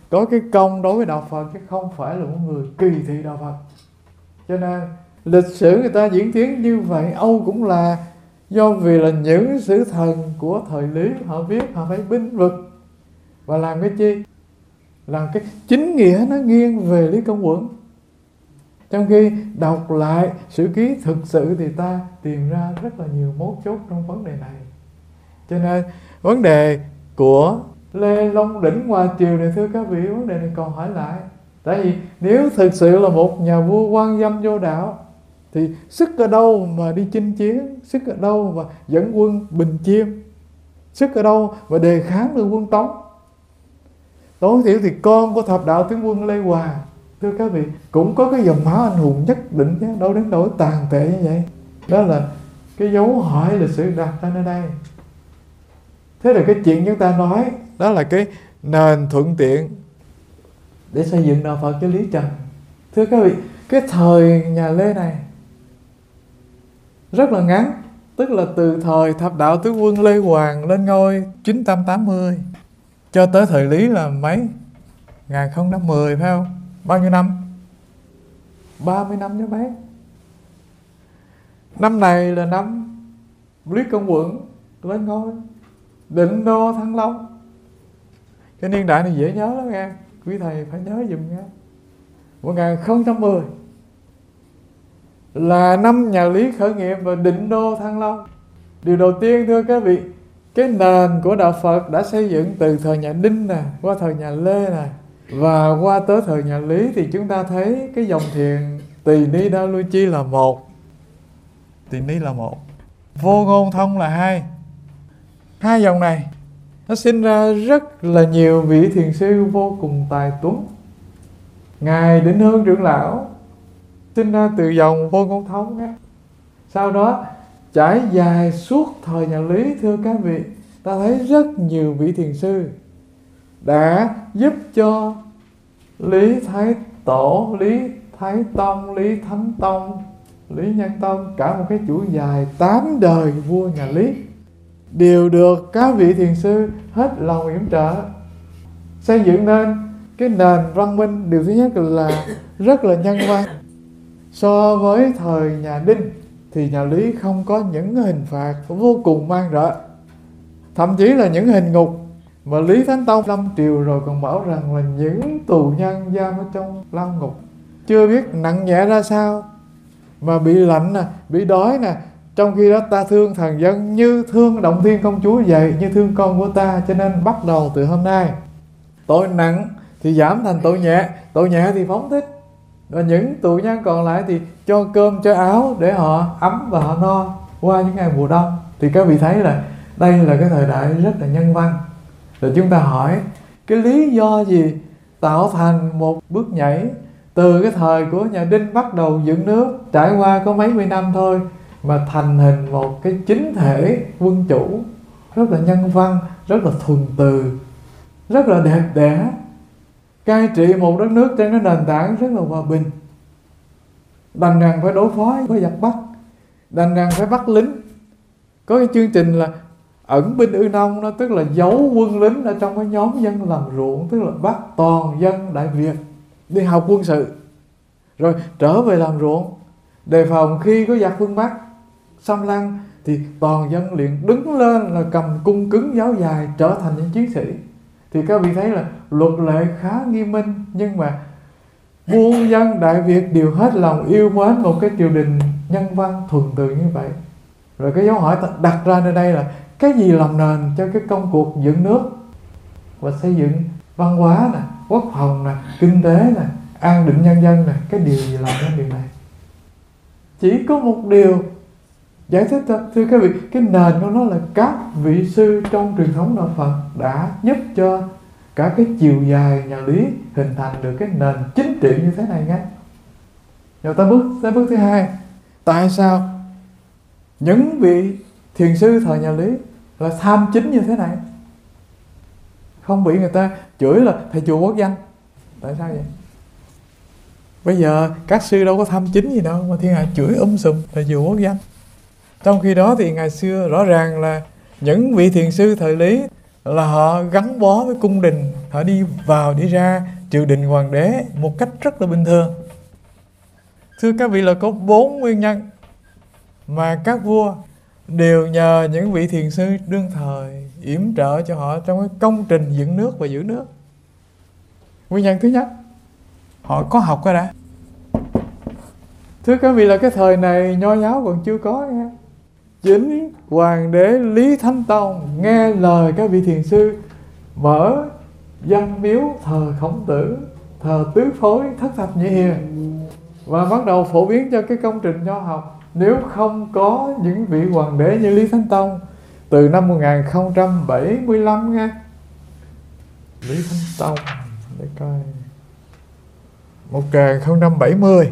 có cái công đối với đạo Phật, chứ không phải là một người kỳ thị đạo Phật. Cho nên lịch sử người ta diễn tiến như vậy, Âu cũng là do vì là những sử thần của thời Lý họ viết, họ phải binh vực và làm cái chi? Làm cái chính nghĩa nó nghiêng về Lý Công Uẩn. Trong khi đọc lại sử ký thực sự thì ta tìm ra rất là nhiều mấu chốt trong vấn đề này. Cho nên vấn đề của Lê Long Đỉnh Hòa Triều này, thưa các vị, vấn đề này còn hỏi lại. Tại vì nếu thực sự là một nhà vua quan dâm vô đạo thì sức ở đâu mà đi chinh chiến, sức ở đâu mà dẫn quân Bình Chiêm, sức ở đâu mà đề kháng được quân Tống. Tối thiểu thì con của thập đạo tướng quân Lê Hòa, thưa các vị, cũng có cái dòng máu anh hùng nhất định chứ, đâu đến nỗi tàn tệ như vậy. Đó là cái dấu hỏi lịch sử đặt ra nơi đây. Thế là cái chuyện chúng ta nói đó là cái nền thuận tiện để xây dựng đạo Phật cho Lý Trần. Thưa các vị, cái thời nhà Lê này rất là ngắn, tức là từ thời thập đạo tướng quân Lê Hoàng lên ngôi chín trăm tám mươi cho tới thời Lý là mấy? một nghìn không trăm mười phải không? Bao nhiêu năm? ba mươi năm chứ bé. Năm này là năm Lý Công Uẩn lên ngôi, Định Đô Thăng Long. Cái niên đại này dễ nhớ lắm nghe, quý thầy phải nhớ dùm nghe. một nghìn không trăm mười là năm nhà Lý khởi nghiệp và Định Đô Thăng Long. Điều đầu tiên thưa các vị, cái nền của đạo Phật đã xây dựng từ thời nhà Đinh nè, qua thời nhà Lê nè, và qua tới thời nhà Lý thì chúng ta thấy cái dòng thiền Tỳ Ni Đa Lưu Chi là một, Tỳ Ni là một, Vô Ngôn Thông là hai. Hai dòng này nó sinh ra rất là nhiều vị thiền sư vô cùng tài tuấn. Ngài Định Hương trưởng lão sinh ra từ dòng Vô Ngôn Thông á. Sau đó trải dài suốt thời nhà Lý, thưa các vị, ta thấy rất nhiều vị thiền sư đã giúp cho Lý Thái Tổ, Lý Thái Tông, Lý Thánh Tông, Lý Nhân Tông, cả một cái chuỗi dài tám đời vua nhà Lý đều được các vị thiền sư hết lòng yểm trợ, xây dựng nên cái nền văn minh. Điều thứ nhất là rất là nhân văn. So với thời nhà Đinh thì nhà Lý không có những hình phạt vô cùng man rợ, thậm chí là những hình ngục mà Lý Thánh Tông lâm triều rồi còn bảo rằng là những tù nhân giam ở trong lao ngục chưa biết nặng nhẹ ra sao, mà bị lạnh nè, bị đói nè, trong khi đó ta thương thần dân như thương Động Thiên Công Chúa vậy, như thương con của ta. Cho nên bắt đầu từ hôm nay, tội nặng thì giảm thành tội nhẹ, tội nhẹ thì phóng thích, và những tù nhân còn lại thì cho cơm cho áo để họ ấm và họ no qua những ngày mùa đông. Thì các vị thấy là đây là cái thời đại rất là nhân văn. Rồi chúng ta hỏi cái lý do gì tạo thành một bước nhảy từ cái thời của nhà Đinh bắt đầu dựng nước, trải qua có mấy mươi năm thôi, mà thành hình một cái chính thể quân chủ rất là nhân văn, rất là thuần từ, rất là đẹp đẽ, cai trị một đất nước trên cái nền tảng rất là hòa bình. Đành rằng phải đối phó với giặc Bắc, đành rằng phải bắt lính. Có cái chương trình là ẩn binh ư nông, nó tức là giấu quân lính ở trong cái nhóm dân làm ruộng, tức là bắt toàn dân Đại Việt đi học quân sự, rồi trở về làm ruộng, đề phòng khi có giặc phương Bắc xâm lăng thì toàn dân liền đứng lên là cầm cung cứng giáo dài, trở thành những chiến sĩ. Thì các vị thấy là luật lệ khá nghiêm minh, nhưng mà muôn dân Đại Việt đều hết lòng yêu mến một cái triều đình nhân văn thuần từ như vậy. Rồi cái dấu hỏi đặt ra nơi đây là cái gì làm nền cho cái công cuộc dựng nước và xây dựng văn hóa nè, quốc phòng nè, kinh tế nè, an định nhân dân nè, cái điều gì làm nên điều này? Chỉ có một điều giải thích thôi, thưa các vị, cái nền của nó là các vị sư trong truyền thống đạo Phật đã giúp cho cả cái chiều dài nhà Lý hình thành được cái nền chính trị như thế này nghe. Rồi ta bước tới bước thứ hai, tại sao những vị thiền sư thời nhà Lý là tham chính như thế này, không bị người ta chửi là thầy chùa quốc danh? Tại sao vậy? Bây giờ các sư đâu có tham chính gì đâu mà thiên hạ chửi um sùm thầy chùa quốc danh. Trong khi đó thì ngày xưa rõ ràng là những vị thiền sư thời Lý là họ gắn bó với cung đình, họ đi vào đi ra triều đình hoàng đế một cách rất là bình thường. Thưa các vị, là có bốn nguyên nhân mà các vua đều nhờ những vị thiền sư đương thời yểm trợ cho họ trong cái công trình dựng nước và giữ nước. Nguyên nhân thứ nhất, họ có học cái đã. Thưa các vị, là cái thời này Nho giáo còn chưa có nha. Chính hoàng đế Lý Thánh Tông nghe lời các vị thiền sư mở văn miếu thờ Khổng Tử, thờ tứ phối, thất thập nhị hiền, và bắt đầu phổ biến cho cái công trình nho học. Nếu không có những vị hoàng đế như Lý Thánh Tông từ năm một nghìn không trăm bảy mươi lăm nha, Lý Thánh Tông để coi một nghìn không trăm bảy mươi,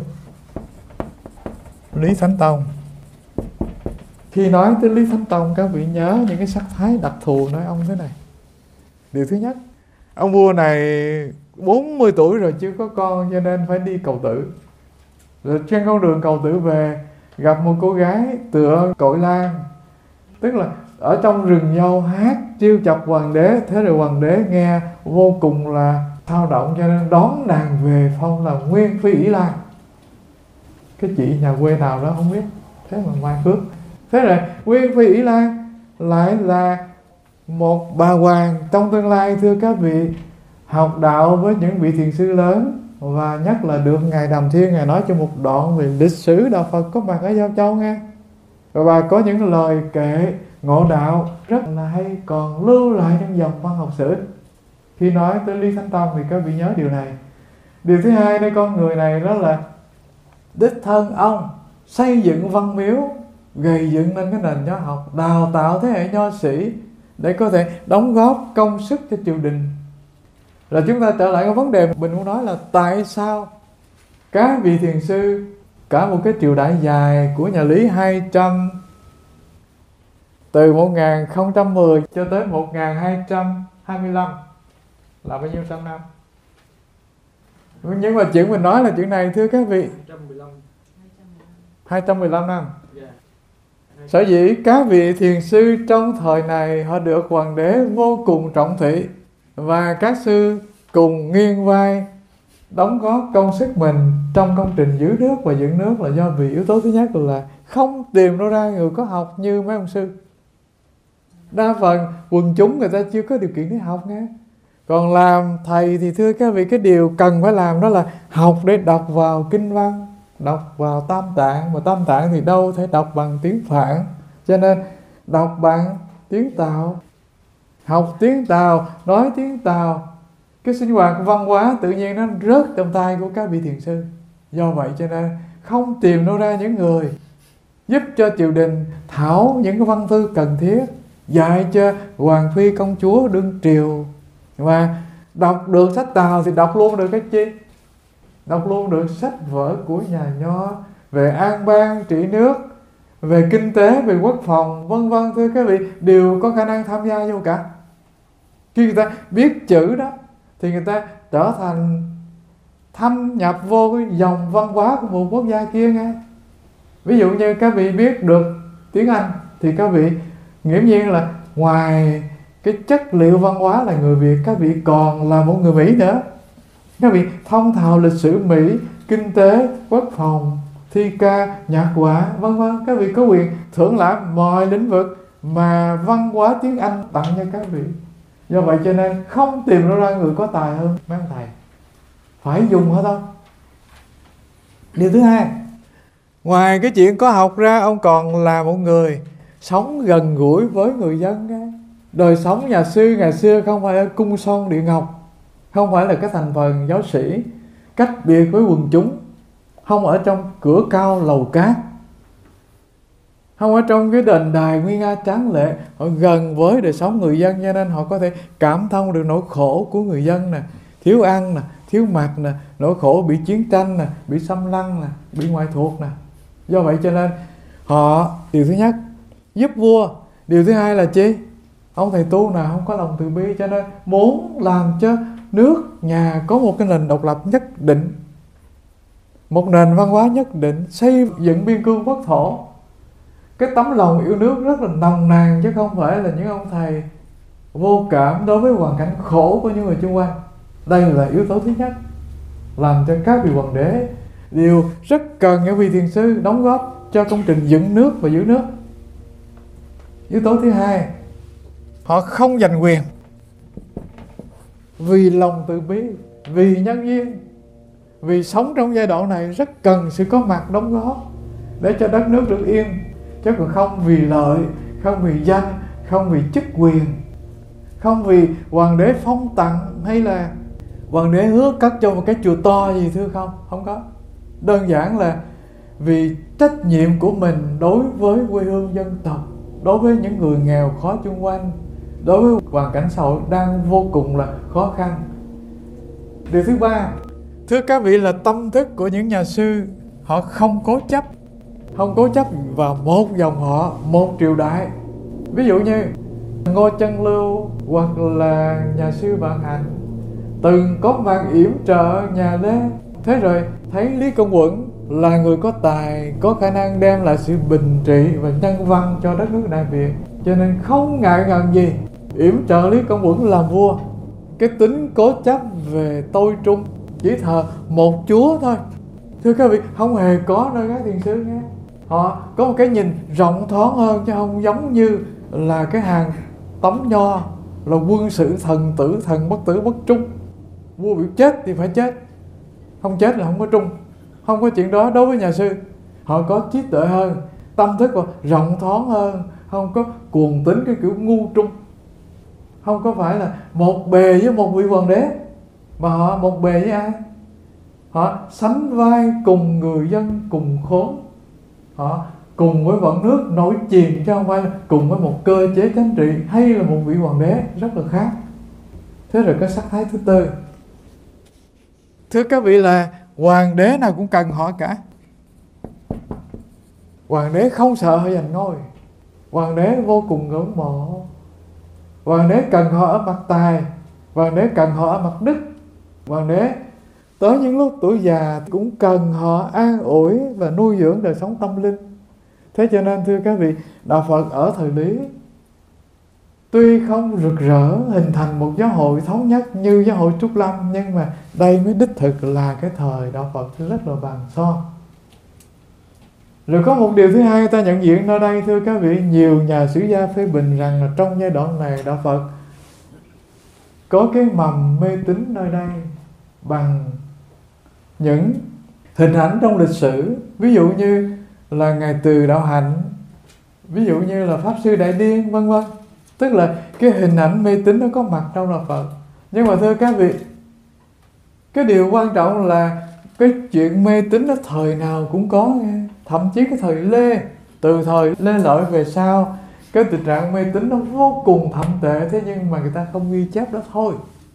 Lý Thánh Tông. Khi nói tới Lý Thánh Tông, các vị nhớ những cái sắc thái đặc thù nói ông thế này. Điều thứ nhất, ông vua này bốn mươi tuổi rồi chưa có con, cho nên phải đi cầu tử. Rồi trên con đường cầu tử về gặp một cô gái tựa cội lan, tức là ở trong rừng dâu hát trêu chọc hoàng đế. Thế rồi hoàng đế nghe vô cùng là thao động, cho nên đón nàng về phong là Nguyên Phi Ỷ Lan. Cái chị nhà quê nào đó không biết, thế mà mai phước. Thế rồi Nguyên Phi Ỷ Lan lại là một bà hoàng trong tương lai. Thưa các vị, học đạo với những vị thiền sư lớn, và nhất là được Ngài Đàm Thiên Ngài nói cho một đoạn về lịch sử đạo Phật có mặt ở Giao Châu nghe. Và bà có những lời kệ ngộ đạo rất là hay, còn lưu lại trong dòng văn học sử. Khi nói tới Lý Thánh Tông thì các vị nhớ điều này. Điều thứ hai, đây con người này đó là đích thân ông xây dựng văn miếu, gầy dựng nên cái nền nho học, đào tạo thế hệ nho sĩ để có thể đóng góp công sức cho triều đình. Là chúng ta trở lại cái vấn đề mình muốn nói là tại sao các vị thiền sư cả một cái triều đại dài của nhà Lý hai trăm, từ một nghìn không trăm mười cho tới một nghìn hai trăm hai mươi lăm, là bao nhiêu trăm năm? Nhưng mà chuyện mình nói là chuyện này, thưa các vị, hai trăm mười lăm năm. Sở dĩ các vị thiền sư trong thời này họ được hoàng đế vô cùng trọng thị, và các sư cùng nghiêng vai đóng góp công sức mình trong công trình giữ nước và dựng nước, là do vì yếu tố thứ nhất là không tìm đâu ra người có học như mấy ông sư. Đa phần quần chúng người ta chưa có điều kiện để học nghe. Còn làm thầy thì thưa các vị, cái điều cần phải làm đó là học để đọc vào kinh văn, đọc vào tam tạng. Mà tam tạng thì đâu thể đọc bằng tiếng Phạn, cho nên đọc bằng tiếng Tàu, học tiếng Tàu, nói tiếng Tàu. Cái sinh hoạt văn hóa tự nhiên nó rớt trong tay của các vị thiền sư. Do vậy cho nên không tìm đâu ra những người giúp cho triều đình thảo những cái văn thư cần thiết, dạy cho hoàng phi công chúa đương triều. Và đọc được sách Tàu thì đọc luôn được cái chi? Đọc luôn được sách vở của nhà Nho về an bang trị nước, về kinh tế, về quốc phòng, vân vân. Thưa các vị, đều có khả năng tham gia vô cả. Khi người ta biết chữ đó thì người ta trở thành thâm nhập vô cái dòng văn hóa của một quốc gia kia nghe. Ví dụ như các vị biết được tiếng Anh thì các vị nghiễm nhiên là ngoài cái chất liệu văn hóa là người Việt, các vị còn là một người Mỹ nữa. Các vị thông thạo lịch sử Mỹ, kinh tế, quốc phòng, thi ca, nhạc họa, vân vân. Các vị có quyền thưởng lãm mọi lĩnh vực mà văn hóa tiếng Anh tặng cho các vị. Do vậy cho nên không tìm ra người có tài hơn mấy ông thầy, phải dùng hết thôi. Điều thứ hai, ngoài cái chuyện có học ra, ông còn là một người sống gần gũi với người dân nghe. Đời sống nhà sư ngày xưa không phải ở cung son điện ngọc, không phải là cái thành phần giáo sĩ cách biệt với quần chúng, không ở trong cửa cao lầu cát, không ở trong cái đền đài nguy nga tráng lệ. Họ gần với đời sống người dân, cho nên họ có thể cảm thông được nỗi khổ của người dân nè, thiếu ăn nè, thiếu mặc nè, nỗi khổ bị chiến tranh nè, bị xâm lăng nè, bị ngoại thuộc nè. Do vậy cho nên họ, điều thứ nhất giúp vua, điều thứ hai là chi? Ông thầy tu nào không có lòng từ bi, cho nên muốn làm cho nước nhà có một cái nền độc lập nhất định, một nền văn hóa nhất định, xây dựng biên cương quốc thổ. Cái tấm lòng yêu nước rất là nồng nàn, chứ không phải là những ông thầy vô cảm đối với hoàn cảnh khổ của những người xung quanh. Đây là yếu tố thứ nhất, làm cho các vị hoàng đế đều rất cần những vị thiền sư đóng góp cho công trình dựng nước và giữ nước. Yếu tố thứ hai, họ không giành quyền, vì lòng từ bi, vì nhân duyên, vì sống trong giai đoạn này rất cần sự có mặt đóng góp để cho đất nước được yên, chứ còn không vì lợi, không vì danh, không vì chức quyền, không vì hoàng đế phong tặng hay là hoàng đế hứa cất cho một cái chùa to gì thưa không, không có. Đơn giản là vì trách nhiệm của mình đối với quê hương dân tộc, đối với những người nghèo khó xung quanh, đối với hoàn cảnh xã hội đang vô cùng là khó khăn. Điều thứ ba, thưa các vị, là tâm thức của những nhà sư, họ không cố chấp, không cố chấp vào một dòng họ, một triều đại. Ví dụ như Ngô Chân Lưu hoặc là nhà sư Vạn Hạnh từng có mang yểm trợ nhà Lê, thế rồi thấy Lý Công Uẩn là người có tài, có khả năng đem lại sự bình trị và nhân văn cho đất nước Đại Việt, cho nên không ngại ngần gì yểm trợ Lý Công Uẩn làm vua. Cái tính cố chấp về tôi trung, chỉ thờ một chúa thôi, thưa các vị, không hề có nơi các thiền sư nghe. Họ có một cái nhìn rộng thoáng hơn, chứ không giống như là cái hàng Tống Nho là quân sự thần tử, thần bất tử bất trung. Vua bị chết thì phải chết, không chết là không có trung. Không có chuyện đó đối với nhà sư. Họ có trí tuệ hơn, tâm thức còn rộng thoáng hơn, không có cuồng tính cái kiểu ngu trung. Không có phải là một bề với một vị hoàng đế, mà họ một bề với ai? Họ sánh vai cùng người dân cùng khốn, họ cùng với vận nước nổi chìm, chứ không phải là cùng với một cơ chế chính trị hay là một vị hoàng đế, rất là khác. Thế rồi cái sắc thái thứ tư, thưa các vị, là hoàng đế nào cũng cần họ cả. Hoàng đế không sợ họ giành ngôi, hoàng đế vô cùng ngưỡng mộ. Hoàng đế cần họ ở mặt tài, hoàng đế cần họ ở mặt đức. Hoàng đế tới những lúc tuổi già cũng cần họ an ủi và nuôi dưỡng đời sống tâm linh. Thế cho nên thưa các vị, đạo Phật ở thời Lý tuy không rực rỡ hình thành một giáo hội thống nhất như giáo hội Trúc Lâm, nhưng mà đây mới đích thực là cái thời đạo Phật rất là bằng son. Rồi có một điều thứ hai ta nhận diện nơi đây, thưa các vị, nhiều nhà sử gia phê bình rằng là trong giai đoạn này đạo Phật có cái mầm mê tín nơi đây bằng những hình ảnh trong lịch sử. Ví dụ như là Ngài Từ Đạo Hạnh, ví dụ như là Pháp Sư Đại Điên, vân vân. Tức là cái hình ảnh mê tín nó có mặt trong đạo Phật. Nhưng mà thưa các vị, cái điều quan trọng là cái chuyện mê tín nó thời nào cũng có nghe. Thậm chí cái thời Lê, từ thời Lê Lợi về sau, cái tình trạng mê tín nó vô cùng thậm tệ, thế nhưng mà người ta không ghi chép đó thôi.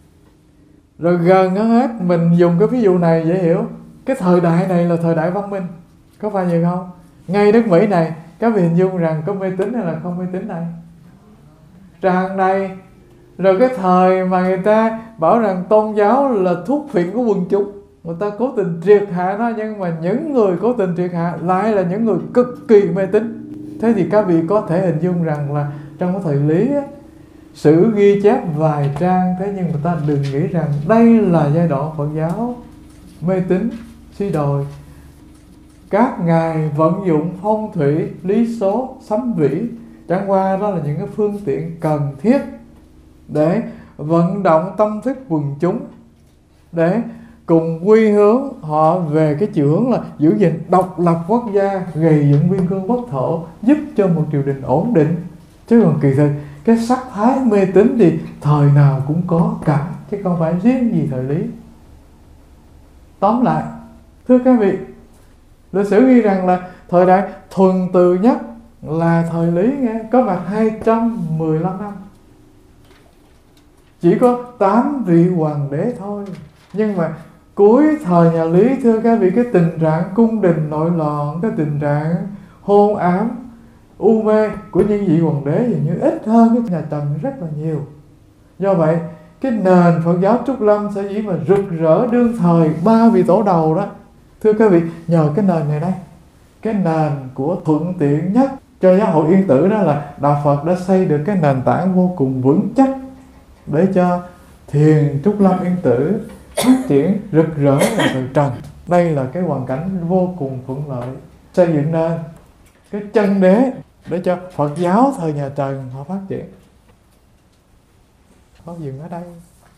Rồi gần hết mình dùng cái ví dụ này dễ hiểu. Cái thời đại này là thời đại văn minh, có phải vậy không? Ngay nước Mỹ này, các vị hình dung rằng có mê tín hay là không mê tín này? Tràn đầy. Rồi cái thời mà người ta bảo rằng tôn giáo là thuốc phiện của quần chúng, người ta cố tình triệt hạ nó, nhưng mà những người cố tình triệt hạ lại là những người cực kỳ mê tín. Thế thì các vị có thể hình dung rằng là trong cái thời Lý á, sử ghi chép vài trang, thế nhưng người ta đừng nghĩ rằng đây là giai đoạn Phật giáo mê tín suy đồi. Các ngài vận dụng phong thủy, lý số, sấm vĩ, chẳng qua đó là những cái phương tiện cần thiết để vận động tâm thức quần chúng, để cùng quy hướng họ về cái chiều hướng là giữ gìn độc lập quốc gia, gầy dựng biên cương quốc thổ, giúp cho một triều đình ổn định. Chứ còn kỳ thực cái sắc thái mê tín thì thời nào cũng có cả, chứ không phải riêng gì thời Lý. Tóm lại, thưa các vị, lịch sử ghi rằng là thời đại thuần từ nhất là thời Lý nghe, có mặt hai trăm mười lăm năm. Chỉ có tám vị hoàng đế thôi. Nhưng mà cuối thời nhà Lý, thưa các vị, cái tình trạng cung đình nội loạn, cái tình trạng hôn ám, u mê của những vị hoàng đế dường như ít hơn cái nhà Trần rất là nhiều. Do vậy, cái nền Phật giáo Trúc Lâm sở dĩ mà rực rỡ đương thời ba vị tổ đầu đó, thưa các vị, nhờ cái nền này đây. Cái nền của thuận tiện nhất cho giáo hội Yên Tử đó là đạo Phật đã xây được cái nền tảng vô cùng vững chắc để cho thiền Trúc Lâm Yên Tử phát triển rực rỡ ở thời trần. Đây là cái hoàn cảnh vô cùng thuận lợi, xây dựng nên cái chân đế để cho Phật giáo thời nhà Trần họ phát triển. Có dừng ở đây.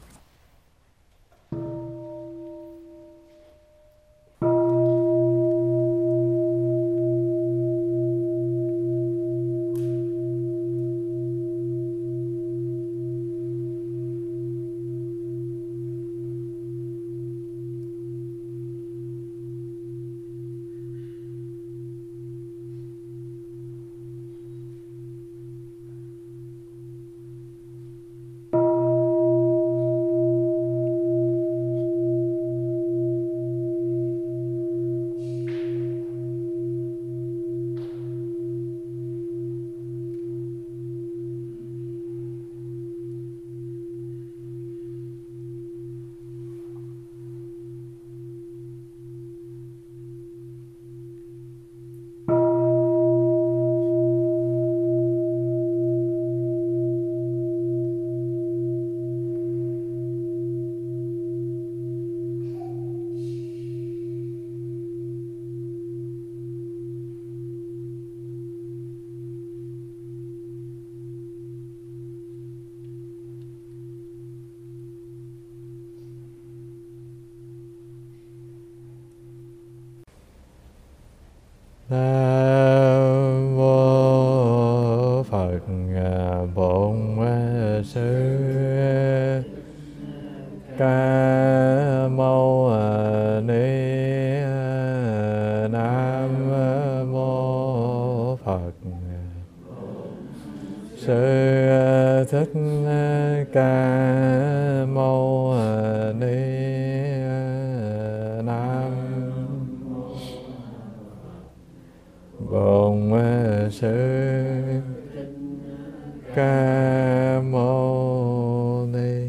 Nam mô Phật Bổn Sư Ca Mâu Ni. Nam mô Phật Sư Thích Ca Mâu Ni. Nam Bổn Sư Ca Mâu Ni.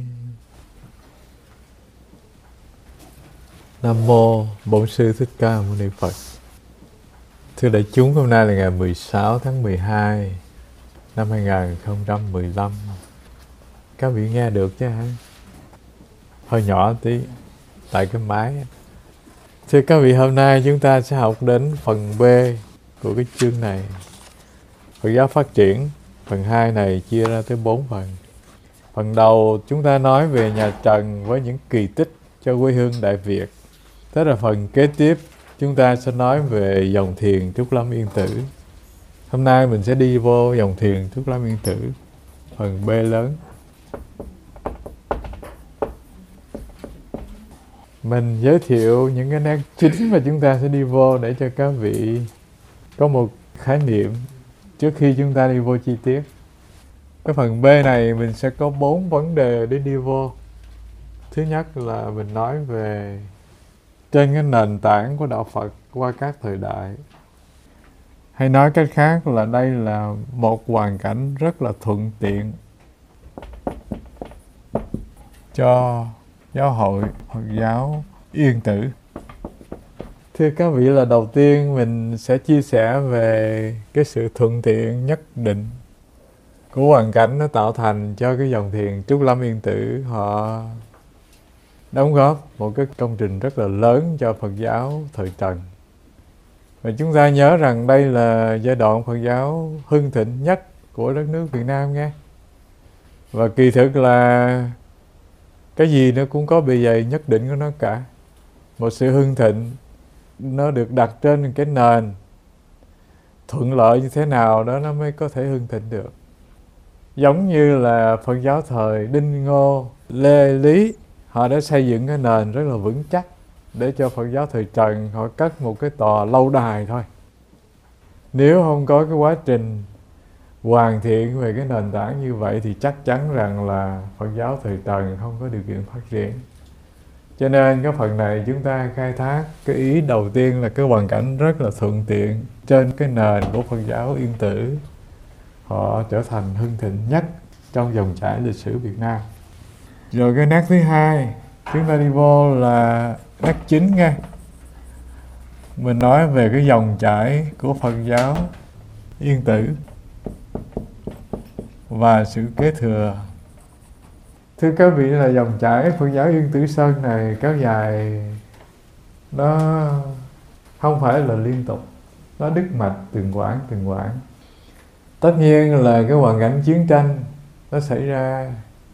Nam mô Bổn Sư Thích Ca Mâu Ni Phật. Thưa đại chúng, hôm nay là ngày mười sáu tháng mười hai năm hai nghìn không trăm mười lăm. Các vị nghe được chứ hả? Hơi nhỏ tí tại cái máy. Thưa các vị, hôm nay chúng ta sẽ học đến phần B của cái chương này, Phật giáo phát triển. Phần hai này chia ra tới bốn phần. Phần đầu chúng ta nói về nhà Trần với những kỳ tích cho quê hương Đại Việt. Thế là phần kế tiếp chúng ta sẽ nói về dòng thiền Trúc Lâm Yên Tử. Hôm nay mình sẽ đi vô dòng thiền Trúc Lâm Yên Tử, phần B lớn. Mình giới thiệu những cái nét chính mà chúng ta sẽ đi vô để cho các vị có một khái niệm trước khi chúng ta đi vô chi tiết. Cái phần B này mình sẽ có bốn vấn đề để đi vô. Thứ nhất là mình nói về trên cái nền tảng của đạo Phật qua các thời đại. Hay nói cách khác là đây là một hoàn cảnh rất là thuận tiện cho giáo hội Phật giáo Yên Tử. Thưa các vị, là đầu tiên mình sẽ chia sẻ về cái sự thuận tiện nhất định của hoàn cảnh nó tạo thành cho cái dòng thiền Trúc Lâm Yên Tử họ đóng góp một cái công trình rất là lớn cho Phật giáo thời Trần. Và chúng ta nhớ rằng đây là giai đoạn Phật giáo hưng thịnh nhất của đất nước Việt Nam nghe. Và kỳ thực là cái gì nó cũng có bề dày nhất định của nó cả. Một sự hưng thịnh nó được đặt trên cái nền thuận lợi như thế nào đó nó mới có thể hưng thịnh được. Giống như là Phật giáo thời Đinh Ngô, Lê Lý, họ đã xây dựng cái nền rất là vững chắc để cho Phật giáo thời Trần họ cất một cái tòa lâu đài thôi. Nếu không có cái quá trình hoàn thiện về cái nền tảng như vậy thì chắc chắn rằng là Phật giáo thời Trần không có điều kiện phát triển. Cho nên cái phần này chúng ta khai thác cái ý đầu tiên là cái hoàn cảnh rất là thuận tiện trên cái nền của Phật giáo Yên Tử họ trở thành hưng thịnh nhất trong dòng chảy lịch sử Việt Nam. Rồi cái nét thứ hai chúng ta đi vô là nét chính nha. Mình nói về cái dòng chảy của Phật giáo Yên Tử và sự kế thừa Thưa các vị, là dòng chảy Phật giáo Yên Tử Sơn này kéo dài, nó không phải là liên tục, nó đứt mạch từng quãng từng quãng. Tất nhiên là cái hoàn cảnh chiến tranh nó xảy ra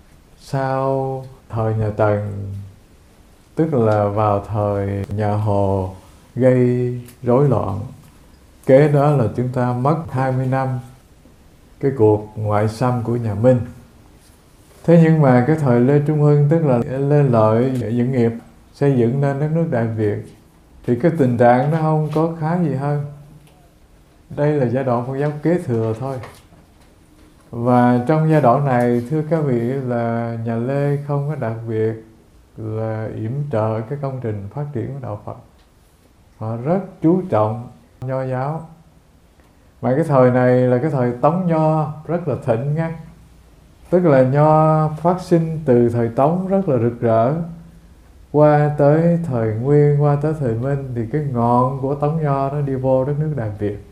sau thời nhà Tần, tức là vào thời nhà Hồ gây rối loạn. Kế đó là chúng ta mất hai mươi năm cái cuộc ngoại xâm của nhà Minh. Thế nhưng mà cái thời Lê Trung Hưng, tức là Lê Lợi dựng nghiệp xây dựng nên đất nước Đại Việt, thì cái tình trạng nó không có khá gì hơn. Đây là giai đoạn Phật giáo kế thừa thôi. Và trong giai đoạn này, thưa các vị, là nhà Lê không có đặc biệt là yểm trợ cái công trình phát triển của đạo Phật. Họ rất chú trọng nho giáo. Mà cái thời này là cái thời Tống Nho rất là thịnh nha. Tức là nho phát sinh từ thời Tống rất là rực rỡ, qua tới thời Nguyên, qua tới thời Minh, thì cái ngọn của Tống Nho nó đi vô đất nước Đại Việt.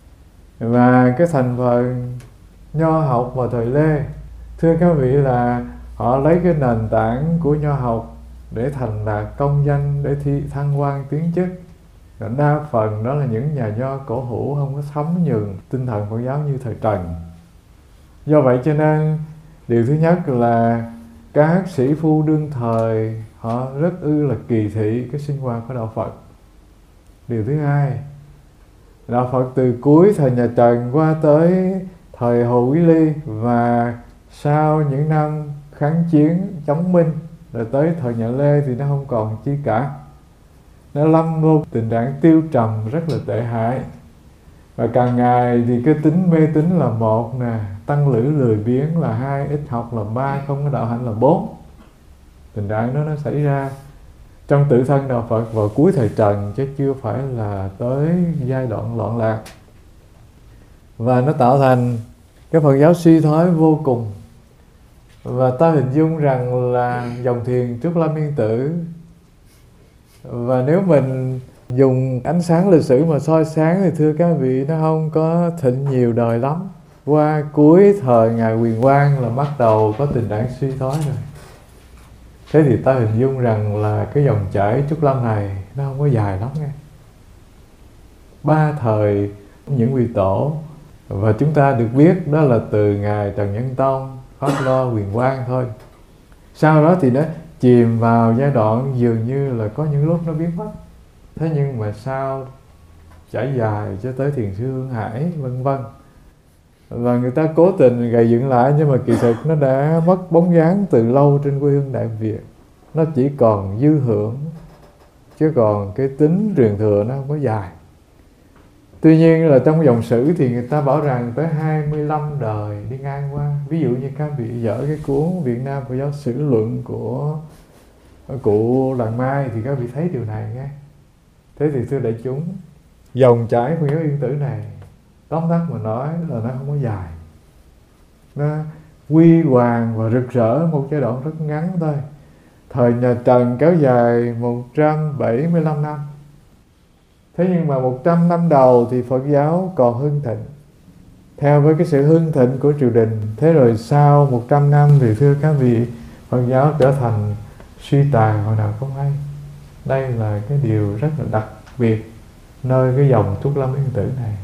Và cái thành phần nho học vào thời Lê, thưa các vị, là họ lấy cái nền tảng của nho học để thành đạt công danh, để thi thăng quan tiến chức. Đa phần đó là những nhà nho cổ hủ, không có thấm nhuần tinh thần Phật giáo như thời Trần. Do vậy cho nên điều thứ nhất là các sĩ phu đương thời họ rất ư là kỳ thị cái sinh hoạt của đạo Phật. Điều thứ hai, đạo Phật từ cuối thời nhà Trần qua tới thời Hồ Quý Ly, và sau những năm kháng chiến chống Minh rồi tới thời nhà Lê thì nó không còn chi cả. Nó lâm vô tình trạng tiêu trầm rất là tệ hại. Và càng ngày thì cái tính mê tín là một nè, tăng lữ lười biếng là hai, ít học là ba, không có đạo hạnh là bốn. Tình trạng đó nó xảy ra trong tự thân đạo Phật vào cuối thời Trần, chứ chưa phải là tới giai đoạn loạn lạc. Và nó tạo thành cái Phật giáo suy thoái vô cùng. Và ta hình dung rằng là dòng thiền Trúc Lâm Yên Tử, và nếu mình dùng ánh sáng lịch sử mà soi sáng thì thưa các vị, nó không có thịnh nhiều đời lắm. Qua cuối thời ngài Quyền Quang là bắt đầu có tình trạng suy thoái rồi. Thế thì ta hình dung rằng là cái dòng chảy Trúc Lâm này nó không có dài lắm nghe. Ba thời những vị tổ, và chúng ta được biết đó là từ ngài Trần Nhân Tông, Pháp Lo, Quyền Quang thôi. Sau đó thì nó chìm vào giai đoạn dường như là có những lúc nó biến mất. Thế nhưng mà sao trải dài cho tới Thiền sư Hương Hải vân vân. Và người ta cố tình gầy dựng lại, nhưng mà kỳ thực nó đã mất bóng dáng từ lâu trên quê hương Đại Việt. Nó chỉ còn dư hưởng, chứ còn cái tính truyền thừa nó không có dài. Tuy nhiên là trong dòng sử thì người ta bảo rằng tới hai mươi lăm đời đi ngang qua. Ví dụ như các vị dở cái cuốn Việt Nam Phật giáo sử luận của cụ Làng Mai thì các vị thấy điều này nghe. Thế thì thưa đại chúng, dòng chảy Phật giáo Yên Tử này, tóm tắt mà nói là nó không có dài. Nó huy hoàng và rực rỡ một giai đoạn rất ngắn thôi. Thời nhà Trần kéo dài một trăm bảy mươi lăm năm. Thế nhưng mà một trăm năm đầu thì Phật giáo còn hưng thịnh, theo với cái sự hưng thịnh của triều đình. Thế rồi sau một trăm năm thì thưa các vị, Phật giáo trở thành suy tàn hồi nào không hay. Đây là cái điều rất là đặc biệt nơi cái dòng Trúc Lâm Yên Tử này.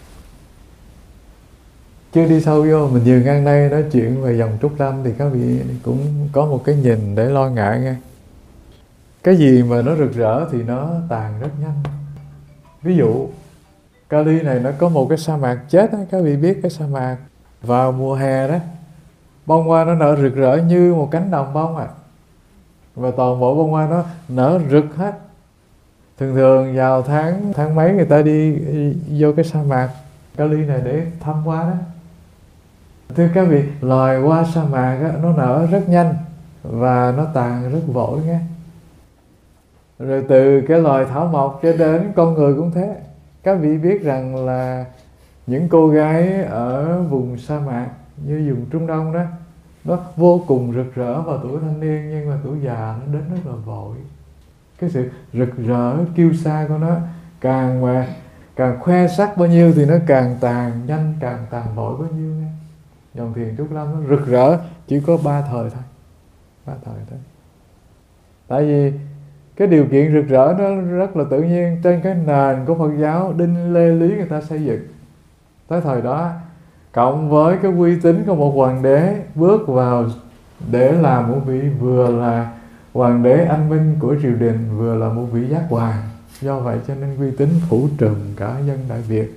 Chưa đi sâu vô, mình dừng ngang đây nói chuyện về dòng Trúc Lâm thì các vị cũng có một cái nhìn để lo ngại nghe. Cái gì mà nó rực rỡ thì nó tàn rất nhanh. Ví dụ Cali này nó có một cái sa mạc chết đó, các vị biết cái sa mạc vào mùa hè đó, bông hoa nó nở rực rỡ như một cánh đồng bông à. Và toàn bộ bông hoa nó nở rực hết. Thường thường vào tháng tháng mấy người ta đi, đi vô cái sa mạc Cali này để thăm hoa đó. Thưa các vị, loài hoa sa mạc á, nó nở rất nhanh và nó tàn rất vội nghe. Rồi từ cái loài thảo mộc cho đến con người cũng thế. Các vị biết rằng là những cô gái ở vùng sa mạc như vùng Trung Đông đó, nó vô cùng rực rỡ vào tuổi thanh niên, nhưng mà tuổi già nó đến rất là vội. Cái sự rực rỡ kiêu sa của nó càng mà càng khoe sắc bao nhiêu thì nó càng tàn nhanh, càng tàn vội bao nhiêu nghe. Dòng thiền Trúc Lâm nó rực rỡ chỉ có ba thời thôi. Ba thời đó. Tại vì cái điều kiện rực rỡ nó rất là tự nhiên trên cái nền của Phật giáo Đinh Lê Lý người ta xây dựng. Tới thời đó, cộng với cái uy tín của một hoàng đế bước vào để làm một vị vừa là hoàng đế anh minh của triều đình, vừa là một vị giác hoàng. Do vậy cho nên uy tín phủ trùm cả dân Đại Việt.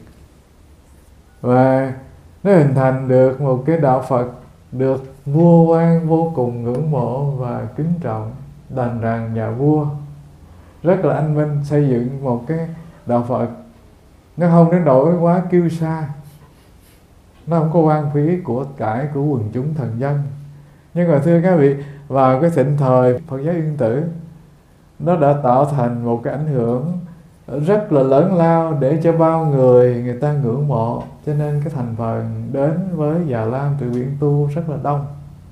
Và nó hình thành được một cái đạo Phật được vua quan vô cùng ngưỡng mộ và kính trọng. Đành rằng nhà vua rất là anh minh xây dựng một cái đạo Phật, nó không đến nỗi quá kiêu sa, nó không có quan phí của cải của quần chúng thần dân. Nhưng mà thưa các vị, vào cái thịnh thời Phật giáo Yên Tử, nó đã tạo thành một cái ảnh hưởng rất là lớn lao để cho bao người người ta ngưỡng mộ. Cho nên cái thành phần đến với Già Lam Từ Biện tu rất là đông.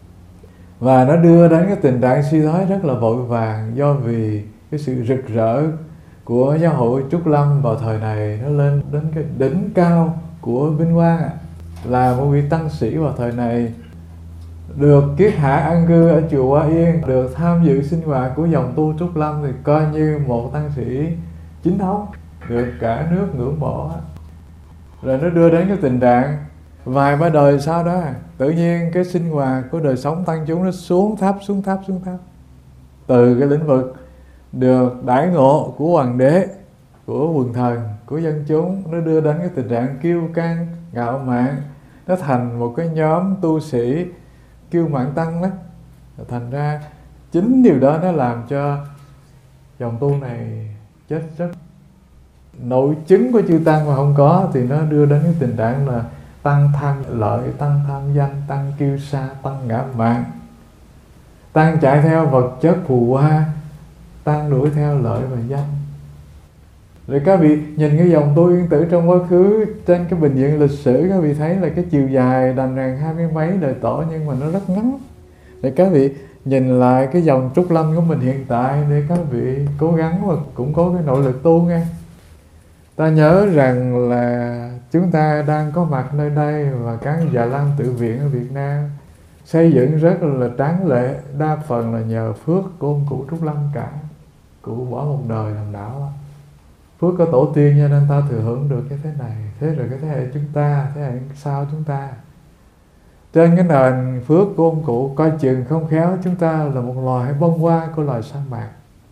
Và nó đưa đến cái tình trạng suy thoái rất là vội vàng, do vì cái sự rực rỡ của giáo hội Trúc Lâm vào thời này nó lên đến cái đỉnh cao của vinh quang. Là một vị tăng sĩ vào thời này được kiết hạ an cư ở chùa Hoa Yên, được tham dự sinh hoạt của dòng tu Trúc Lâm thì coi như một tăng sĩ chính thống, được cả nước ngưỡng mộ. Rồi nó đưa đến cái tình trạng vài ba đời sau đó tự nhiên cái sinh hoạt của đời sống tăng chúng nó xuống thấp xuống thấp xuống thấp. Từ cái lĩnh vực được đãi ngộ của hoàng đế, của quần thần, của dân chúng, nó đưa đến cái tình trạng kiêu căng, ngạo mạn. Nó thành một cái nhóm tu sĩ kiêu mạn tăng đó. Thành ra chính điều đó nó làm cho dòng tu này chết rất. Nội chứng của chư tăng mà không có thì nó đưa đến cái tình trạng là tăng tham lợi, tăng tham danh, tăng kiêu sa, tăng ngã mạn, tăng chạy theo vật chất phù hoa, tăng đuổi theo lợi và danh. Rồi các vị nhìn cái dòng tu Yên Tử trong quá khứ, trên cái bình diện lịch sử, các vị thấy là cái chiều dài đành rằng hai mươi mấy đời tổ, nhưng mà nó rất ngắn. Để các vị nhìn lại cái dòng Trúc Lâm của mình hiện tại, để các vị cố gắng và cũng có cái nội lực tu nghe. Ta nhớ rằng là chúng ta đang có mặt nơi đây và các Già Lam Tự Viện ở Việt Nam xây dựng rất là tráng lệ, đa phần là nhờ phước của ông cụ Trúc Lâm cả. Cụ bỏ một đời làm đạo, phước có tổ tiên cho nên ta thừa hưởng được cái thế này. Thế rồi cái thế hệ chúng ta, thế hệ sau chúng ta, trên cái nền phước của ông cụ, coi chừng không khéo chúng ta là một loài bông hoa của loài sa mạc.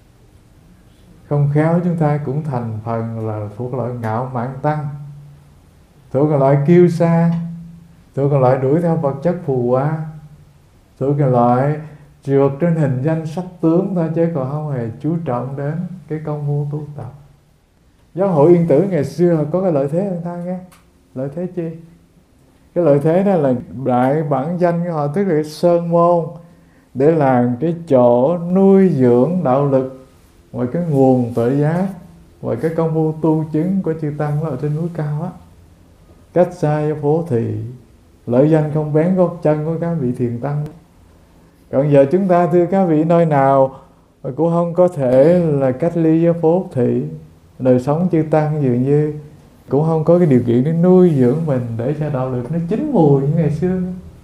Không khéo chúng ta cũng thành phần là thuộc loại ngạo mạn tăng, thuộc loại kiêu sa, thuộc loại đuổi theo vật chất phù hoa, thuộc loại trượt trên hình danh sắc tướng thôi, chứ còn không hề chú trọng đến cái công phu tu tập. Giáo hội Yên Tử ngày xưa có cái lợi thế hơn ta nghe. Lợi thế chi? Cái lợi thế đó là đại bản danh của họ, tức là cái sơn môn để làm cái chỗ nuôi dưỡng đạo lực, ngoài cái nguồn tuệ giác, ngoài cái công phu tu chứng của chư tăng ở trên núi cao á, cách xa với phố thị, lợi danh không bén gót chân của các vị thiền tăng. Còn giờ chúng ta thưa các vị, nơi nào cũng không có thể là cách ly với phố thị, đời sống chư tăng dường như cũng không có cái điều kiện để nuôi dưỡng mình để cho đạo lực nó chín mùi như ngày xưa.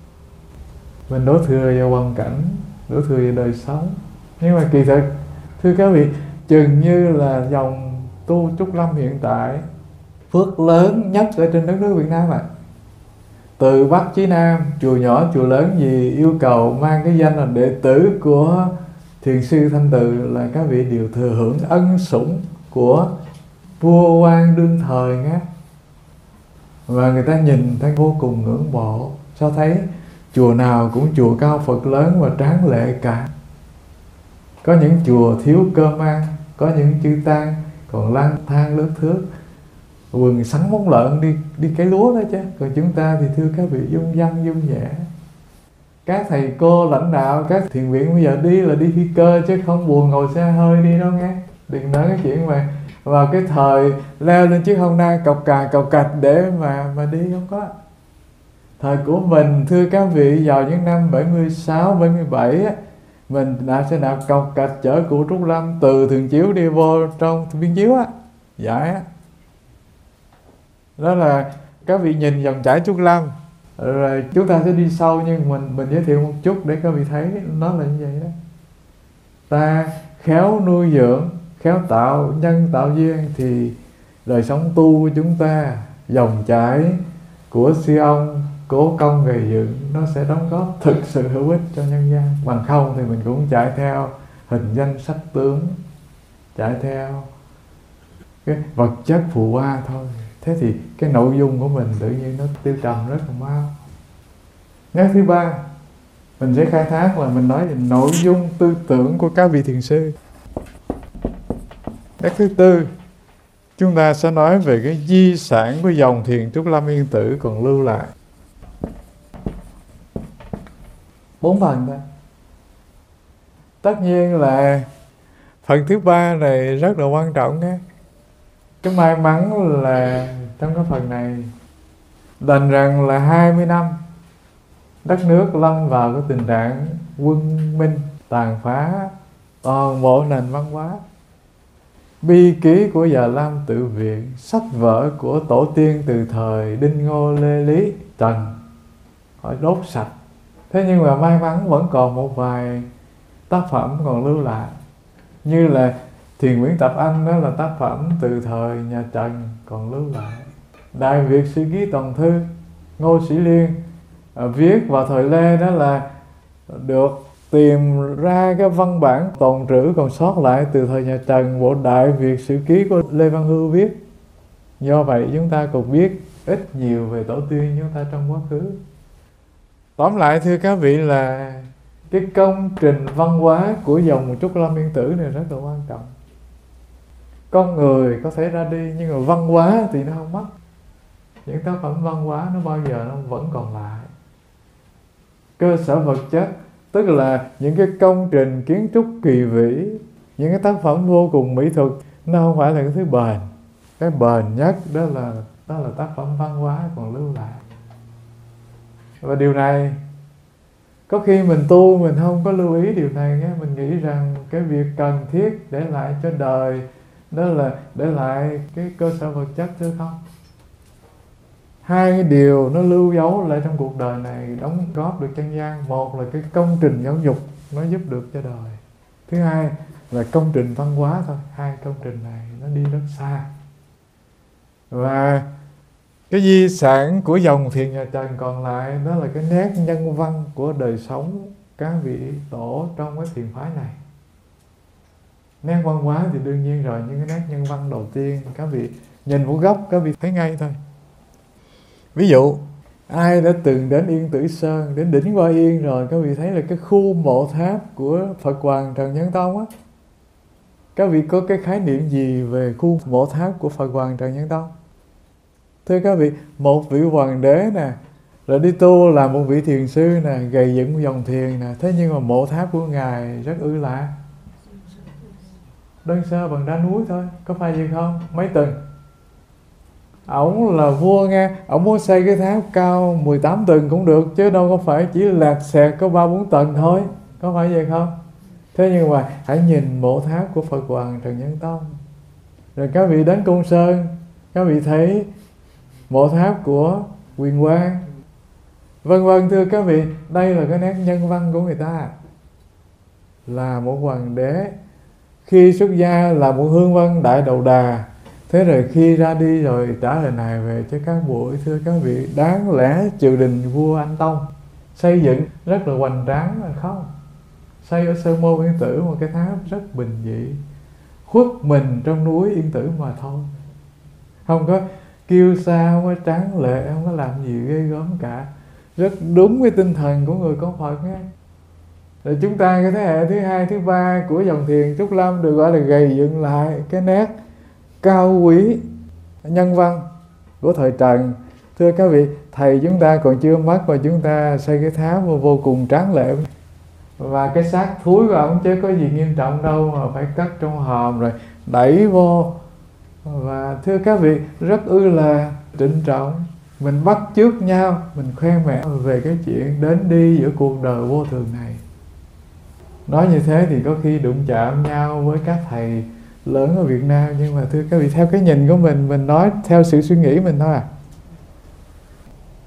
Mình đổ thừa vào hoàn cảnh, đổ thừa vào đời sống. Nhưng mà kỳ thực thưa các vị, chừng như là dòng tu Trúc Lâm hiện tại phước lớn nhất ở trên đất nước Việt Nam ạ. À. Từ Bắc chí Nam, chùa nhỏ chùa lớn gì yêu cầu mang cái danh là đệ tử của thiền sư Thanh Từ là các vị đều thừa hưởng ân sủng của vua quan đương thời nghe. Và người ta nhìn thấy vô cùng ngưỡng mộ, cho thấy chùa nào cũng chùa cao Phật lớn và tráng lệ cả. Có những chùa thiếu cơm ăn, có những chư tăng còn lang thang lướt thước, quần sắn móng lợn đi đi cấy lúa đó chứ. Còn chúng ta thì thưa các vị dung dân dung nhẹ. Các thầy cô lãnh đạo các thiền viện bây giờ đi là đi phi cơ chứ không buồn ngồi xe hơi đi đâu nghe. Đừng nói cái chuyện mà vào cái thời leo lên chiếc Honda cọc cà cọc cạch để mà mà đi, không có. Thời của mình thưa các vị vào những năm bảy mươi sáu, bảy mươi bảy á, mình đã sẽ đạp cọc cạch chở cụ Trúc Lâm từ Thường Chiếu đi vô trong Biên Chiếu á, giải á. Đó là các vị nhìn dòng chảy Trúc Lâm Rồi chúng ta sẽ đi sâu, nhưng mình mình giới thiệu một chút để các vị thấy nó là như vậy đó. Ta khéo nuôi dưỡng, khéo tạo nhân tạo duyên, thì đời sống tu của chúng ta, dòng chảy của sư ông cố công gây dựng, nó sẽ đóng góp thực sự hữu ích cho nhân gian. Bằng không thì mình cũng chạy theo hình danh sắc tướng, chạy theo cái vật chất phù hoa thôi. Thế thì cái nội dung của mình tự nhiên nó tiêu trầm rất là mau. Nét thứ ba mình sẽ khai thác là mình nói về nội dung tư tưởng của các vị thiền sư. Nét thứ tư chúng ta sẽ nói về cái di sản của dòng thiền Trúc Lâm Yên Tử còn lưu lại. Bốn phần thôi. Tất nhiên là phần thứ ba này rất là quan trọng nhé. Cái may mắn là trong cái phần này đành rằng là hai mươi năm đất nước lâm vào cái tình trạng quân minh tàn phá toàn bộ nền văn hóa. Bi ký của Già Lam Tự Viện, sách vở của tổ tiên từ thời Đinh Ngô, Lê Lý, Trần họ đốt sạch. Thế nhưng mà may mắn vẫn còn một vài tác phẩm còn lưu lại, như là Thiền Nguyễn Tập Anh, đó là tác phẩm từ thời nhà Trần còn lưu lại. Đại Việt Sử Ký Toàn Thư Ngô Sĩ Liên à, viết vào thời Lê, đó là được tìm ra cái văn bản tồn trữ còn sót lại từ thời nhà Trần, bộ Đại Việt Sử Ký của Lê Văn Hưu viết. Do vậy chúng ta cũng biết ít nhiều về tổ tiên chúng ta trong quá khứ. Tóm lại thưa các vị là cái công trình văn hóa của dòng Trúc Lâm Yên Tử này rất là quan trọng. Con người có thể ra đi nhưng mà văn hóa thì nó không mất. Những tác phẩm văn hóa nó bao giờ nó vẫn còn lại. Cơ sở vật chất, tức là những cái công trình kiến trúc kỳ vĩ, những cái tác phẩm vô cùng mỹ thuật, nó không phải là cái thứ bền. Cái bền nhất đó là đó là tác phẩm văn hóa còn lưu lại. Và điều này có khi mình tu mình không có lưu ý điều này nhé. Mình nghĩ rằng cái việc cần thiết để lại cho đời đó là để lại cái cơ sở vật chất, chứ không. Hai cái điều nó lưu dấu lại trong cuộc đời này, đóng góp được chân gian. Một là cái công trình giáo dục nó giúp được cho đời. Thứ hai là công trình văn hóa thôi. Hai công trình này nó đi rất xa. Và cái di sản của dòng thiền nhà Trần còn lại đó là cái nét nhân văn của đời sống các vị tổ trong cái thiền phái này. Nét văn hóa thì đương nhiên rồi, những cái nét nhân văn đầu tiên các vị nhìn một góc các vị thấy ngay thôi. Ví dụ ai đã từng đến Yên Tử Sơn, đến đỉnh Hoa Yên rồi, các vị thấy là cái khu mộ tháp của Phật Hoàng Trần Nhân Tông á. Các vị có cái khái niệm gì về khu mộ tháp của Phật Hoàng Trần Nhân Tông? Thưa các vị, một vị hoàng đế nè, rồi đi tu là một vị thiền sư nè, gầy dựng một dòng thiền nè, thế nhưng mà mộ tháp của ngài rất ư lạ, đơn sơ bằng đá núi thôi, có phải vậy không? Mấy tầng? Ổng là vua nghe, ổng muốn xây cái tháp cao mười tám tầng cũng được, chứ đâu có phải chỉ lạc xẹt có ba bốn tầng thôi, có phải vậy không? Thế nhưng mà hãy nhìn mộ tháp của Phật Hoàng Trần Nhân Tông. Rồi các vị đến Côn Sơn, các vị thấy mộ tháp của Quyền Quang, vân vân. Thưa các vị, đây là cái nét nhân văn của người ta. Là một hoàng đế, khi xuất gia là một hương vân đại đầu đà, thế rồi khi ra đi rồi trả lời này về cho các buổi. Thưa các vị, đáng lẽ triều đình vua Anh Tông xây dựng rất là hoành tráng là không? Xây ở Sơn Môn Yên Tử một cái tháp rất bình dị, khuất mình trong núi Yên Tử mà thôi. Không có kiêu sa, không có tráng lệ, không có làm gì ghê gớm cả. Rất đúng với tinh thần của người con Phật nghe. Rồi chúng ta cái thế hệ thứ hai, thứ ba của dòng thiền Trúc Lâm được gọi là gầy dựng lại cái nét cao quý nhân văn của thời Trần. Thưa các vị, thầy chúng ta còn chưa mất mà chúng ta xây cái tháp vô, vô cùng tráng lệ. Và cái xác thúi của ông chứ có gì nghiêm trọng đâu mà phải cất trong hòm rồi đẩy vô. Và thưa các vị, rất ư là trịnh trọng. Mình bắt chước nhau, mình khoe mẽ về cái chuyện đến đi giữa cuộc đời vô thường này. Nói như thế thì có khi đụng chạm nhau với các thầy lớn ở Việt Nam. Nhưng mà thưa các vị, theo cái nhìn của mình, mình nói theo sự suy nghĩ mình thôi à.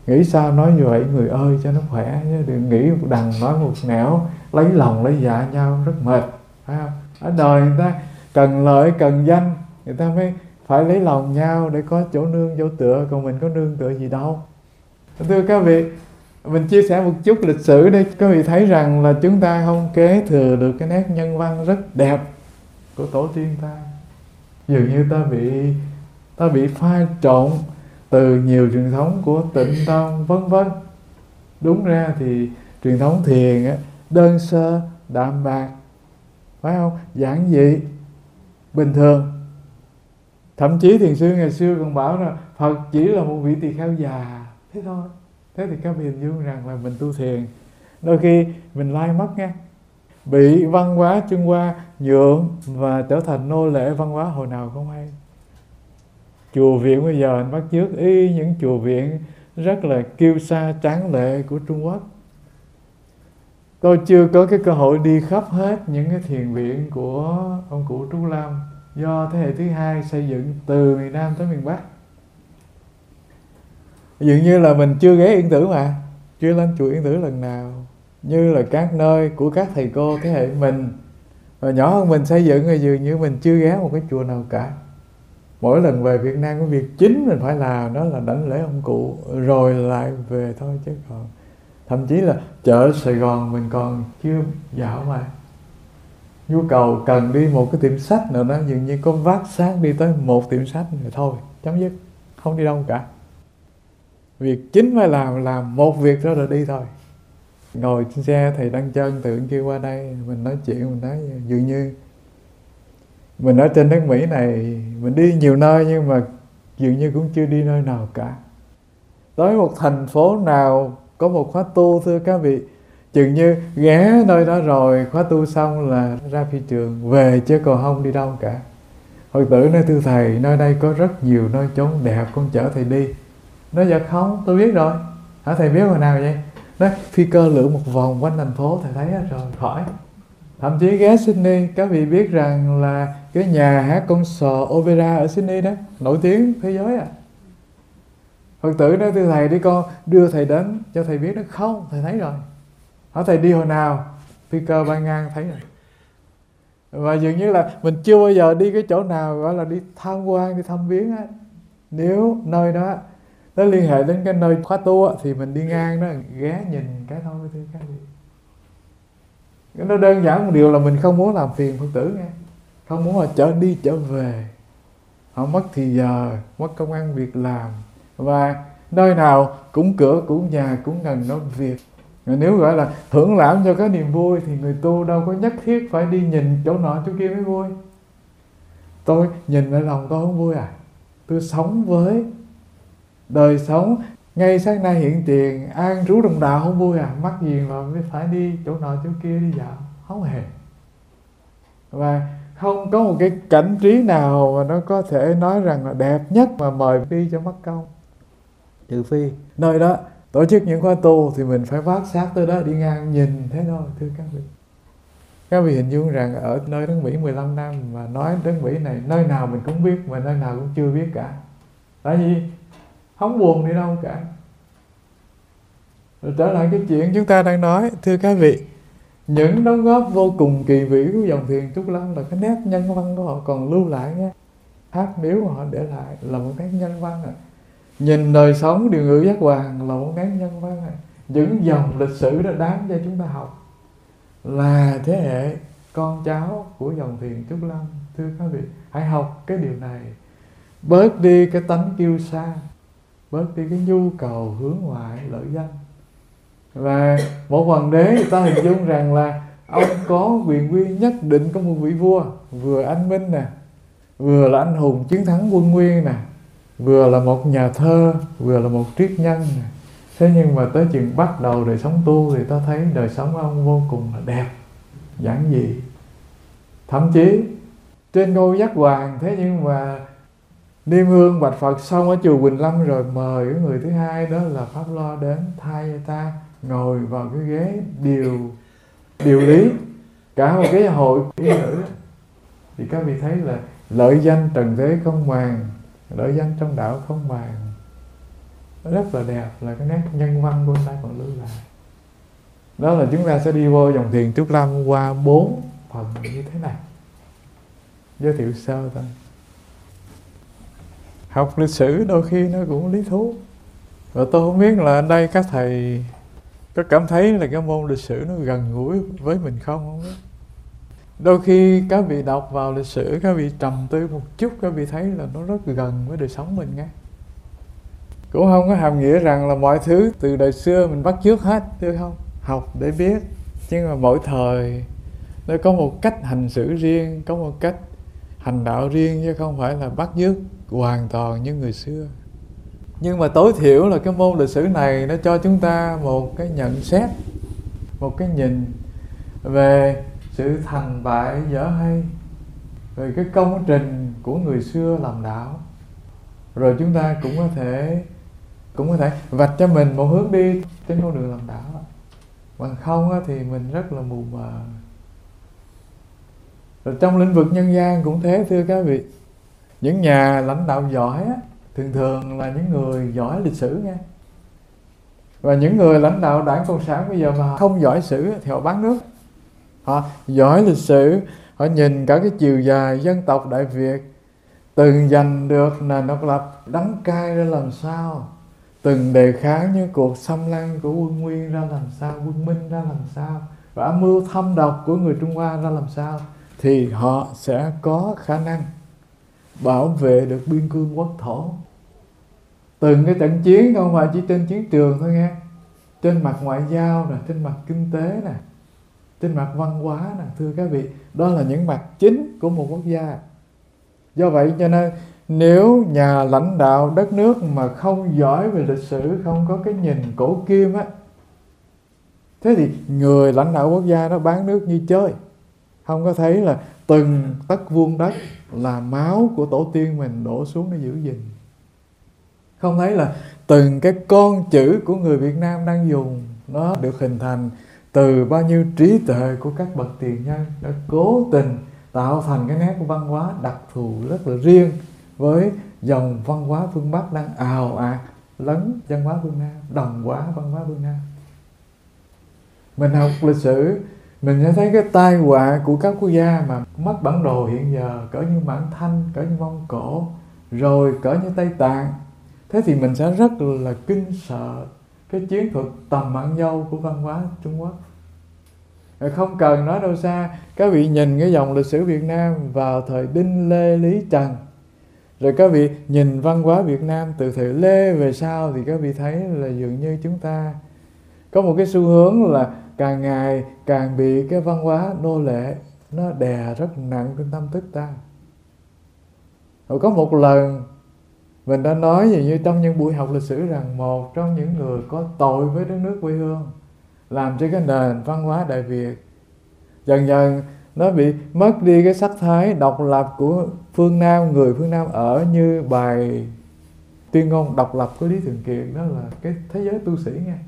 Nghĩ sao nói như vậy người ơi cho nó khỏe, chứ đừng nghĩ một đằng nói một nẻo, lấy lòng lấy dạ nhau rất mệt, phải không? Ở đời người ta cần lợi cần danh, người ta mới phải lấy lòng nhau để có chỗ nương chỗ tựa, còn mình có nương tựa gì đâu. Thưa các vị, mình chia sẻ một chút lịch sử để các vị thấy rằng là chúng ta không kế thừa được cái nét nhân văn rất đẹp của tổ tiên ta. Dường như ta bị ta bị pha trộn từ nhiều truyền thống của Tịnh Tông vân vân. Đúng ra thì truyền thống thiền á, đơn sơ, đạm bạc, phải không? Giản dị, bình thường. Thậm chí thiền sư ngày xưa còn bảo là Phật chỉ là một vị tỳ kheo già, thế thôi. Thế thì các vị hình dung rằng là mình tu thiền đôi khi mình lai mất nha, bị văn hóa Trung Hoa nhượng và trở thành nô lệ văn hóa hồi nào không hay. Chùa viện bây giờ anh bắt chước y những chùa viện rất là kiêu sa tráng lệ của Trung Quốc. Tôi chưa có cái cơ hội đi khắp hết những cái thiền viện của ông cụ Trúc Lâm, do thế hệ thứ hai xây dựng từ miền Nam tới miền Bắc. Dường như là mình chưa ghé Yên Tử mà, chưa lên chùa Yên Tử lần nào. Như là các nơi của các thầy cô thế hệ mình và nhỏ hơn mình xây dựng, thì dường như mình chưa ghé một cái chùa nào cả. Mỗi lần về Việt Nam, cái việc chính mình phải làm đó là đảnh lễ ông cụ rồi lại về thôi, chứ còn thậm chí là chợ Sài Gòn mình còn chưa dạo mà. Nhu cầu cần đi một cái tiệm sách nào đó, dường như có vác xác đi tới một tiệm sách rồi thôi, chấm dứt, không đi đâu cả. Việc chính phải làm, làm một việc đó rồi đi thôi. Ngồi trên xe thầy Đăng Chân tự kêu qua đây, mình nói chuyện, mình nói dường như mình ở trên đất Mỹ này, mình đi nhiều nơi nhưng mà dường như cũng chưa đi nơi nào cả. Tới một thành phố nào có một khóa tu, thưa các vị, chừng như ghé nơi đó rồi, khóa tu xong là ra phi trường về, chứ còn không đi đâu cả. Phật tử nói thưa thầy, nơi đây có rất nhiều nơi chốn đẹp, con chở thầy đi. Nói dạ không, tôi biết rồi. Hả, thầy biết hồi nào vậy? Nói phi cơ lượn một vòng quanh thành phố, thầy thấy hết rồi, khỏi. Thậm chí ghé Sydney, các vị biết rằng là cái nhà hát con sò opera ở Sydney đó, nổi tiếng thế giới à. Phật tử nói thưa thầy, đi con đưa thầy đến cho thầy biết. Nó không, thầy thấy rồi. Hỏi thầy đi hồi nào? Phi cơ bay ngang thấy rồi. Và dường như là mình chưa bao giờ đi cái chỗ nào gọi là đi tham quan, đi thăm viếng á. Nếu nơi đó nó liên hệ đến cái nơi khóa tu á, thì mình đi ngang đó ghé nhìn cái thôi, thưa các vị. Nó đơn giản một điều là mình không muốn làm phiền Phật tử nghe, không muốn là chở đi chở về, họ mất thì giờ, mất công ăn việc làm, và nơi nào cũng cửa cũng nhà cũng ngần nói việc. Nếu gọi là hưởng lãm cho cái niềm vui thì người tu đâu có nhất thiết phải đi nhìn chỗ nọ chỗ kia mới vui. Tôi nhìn lại lòng tôi không vui à? Tôi sống với đời sống ngay sáng nay hiện tiền, an trú đồng đạo không vui à? Mắc gì mà mới phải đi chỗ nọ chỗ kia đi dạo? Không hề. Và không có một cái cảnh trí nào mà nó có thể nói rằng là đẹp nhất mà mời đi cho mất công. Trừ phi nơi đó tổ chức những khóa tu thì mình phải vác xác tới đó đi ngang nhìn thế thôi, thưa các vị. Các vị hình dung rằng ở nơi đất Mỹ mười lăm năm mà nói đất Mỹ này nơi nào mình cũng biết mà nơi nào cũng chưa biết cả. Tại vì không buồn đi đâu cả. Rồi trở lại cái chuyện chúng ta đang nói, thưa các vị, những đóng góp vô cùng kỳ vĩ của dòng thiền Trúc Lâm là cái nét nhân văn của họ còn lưu lại nha. Hát miếu mà họ để lại là một nét nhân văn à. Nhìn đời sống điều ngữ giác hoàng là một nét nhân văn à. Những dòng lịch sử đó đáng cho chúng ta học. Là thế hệ con cháu của dòng thiền Trúc Lâm, thưa các vị, hãy học cái điều này. Bớt đi cái tánh kiêu sa, bớt đi cái nhu cầu hướng ngoại lợi danh. Và một hoàng đế người ta hình dung rằng là ông có quyền uy nhất định, có một vị vua vừa anh minh nè, vừa là anh hùng chiến thắng quân Nguyên nè, vừa là một nhà thơ, vừa là một triết nhân nè. Thế nhưng mà tới chừng bắt đầu đời sống tu thì ta thấy đời sống ông vô cùng là đẹp, giản dị. Thậm chí trên ngôi giác hoàng, thế nhưng mà niêm hương bạch Phật xong ở chùa Quỳnh Lâm rồi mời cái người thứ hai đó là Pháp Lo đến thay ta ngồi vào cái ghế điều điều lý cả một cái hội y nữ. Thì các vị thấy là lợi danh trần thế không màng, lợi danh trong đạo không màng. rất là đẹp, là cái nét nhân văn của người ta còn lưu lại. Đó là chúng ta sẽ đi vô dòng thiền Trúc Lâm qua bốn phần như thế này. Giới thiệu sơ thôi. Học lịch sử đôi khi nó cũng lý thú. Và tôi không biết là ở đây các thầy có cảm thấy là cái môn lịch sử nó gần gũi với mình không, không biết. Đôi khi các vị đọc vào lịch sử, các vị trầm tư một chút, các vị thấy là nó rất gần với đời sống mình nghe. Cũng không có hàm nghĩa rằng là mọi thứ từ đời xưa mình bắt chước hết, chứ không. Học để biết, nhưng mà mỗi thời nó có một cách hành xử riêng, có một cách hành đạo riêng, chứ không phải là bắt chước hoàn toàn như người xưa. Nhưng mà tối thiểu là cái môn lịch sử này nó cho chúng ta một cái nhận xét, một cái nhìn về sự thành bại dở hay, về cái công trình của người xưa làm đạo. Rồi chúng ta cũng có thể cũng có thể vạch cho mình một hướng đi trên con đường làm đạo. Bằng không thì mình rất là mù mờ. Rồi trong lĩnh vực nhân gian cũng thế, thưa các vị. Những nhà lãnh đạo giỏi á, thường thường là những người giỏi lịch sử nha. Và những người lãnh đạo Đảng Cộng sản bây giờ mà không giỏi sử thì họ bán nước. Họ giỏi lịch sử, họ nhìn cả cái chiều dài dân tộc Đại Việt, từng giành được nền độc lập đắng cay ra làm sao, từng đề kháng những cuộc xâm lăng của quân Nguyên ra làm sao, quân Minh ra làm sao, và âm mưu thâm độc của người Trung Hoa ra làm sao, thì họ sẽ có khả năng bảo vệ được biên cương quốc thổ. Từng cái trận chiến không phải chỉ trên chiến trường thôi nghe, trên mặt ngoại giao nè, trên mặt kinh tế nè, trên mặt văn hóa nè, thưa các vị, đó là những mặt chính của một quốc gia. Do vậy cho nên nếu nhà lãnh đạo đất nước mà không giỏi về lịch sử, không có cái nhìn cổ kim á, thế thì người lãnh đạo quốc gia đó bán nước như chơi. Không có thấy là từng tấc vuông đất là máu của tổ tiên mình đổ xuống để giữ gìn. Không thấy là từng cái con chữ của người Việt Nam đang dùng nó được hình thành từ bao nhiêu trí tuệ của các bậc tiền nhân đã cố tình tạo thành cái nét văn hóa đặc thù rất là riêng với dòng văn hóa phương Bắc đang ào ạt lấn văn hóa phương Nam, đồng hóa văn hóa phương Nam. Mình học lịch sử, mình sẽ thấy cái tai họa của các quốc gia mà mất bản đồ hiện giờ, cỡ như Mãn Thanh, cỡ như Mông Cổ, rồi cỡ như Tây Tạng. Thế thì mình sẽ rất là kinh sợ cái chiến thuật tầm mạn dâu của văn hóa Trung Quốc. Không cần nói đâu xa, các vị nhìn cái dòng lịch sử Việt Nam vào thời Đinh Lê Lý Trần, rồi các vị nhìn văn hóa Việt Nam từ thời Lê về sau, thì các vị thấy là dường như chúng ta có một cái xu hướng là càng ngày càng bị cái văn hóa nô lệ nó đè rất nặng trên tâm thức ta. Rồi có một lần mình đã nói gì như trong những buổi học lịch sử rằng một trong những người có tội với đất nước quê hương, làm cho cái nền văn hóa Đại Việt dần dần nó bị mất đi cái sắc thái độc lập của phương Nam, người phương Nam ở, như bài tuyên ngôn độc lập của Lý Thường Kiệt, đó là cái thế giới tu sĩ nghe.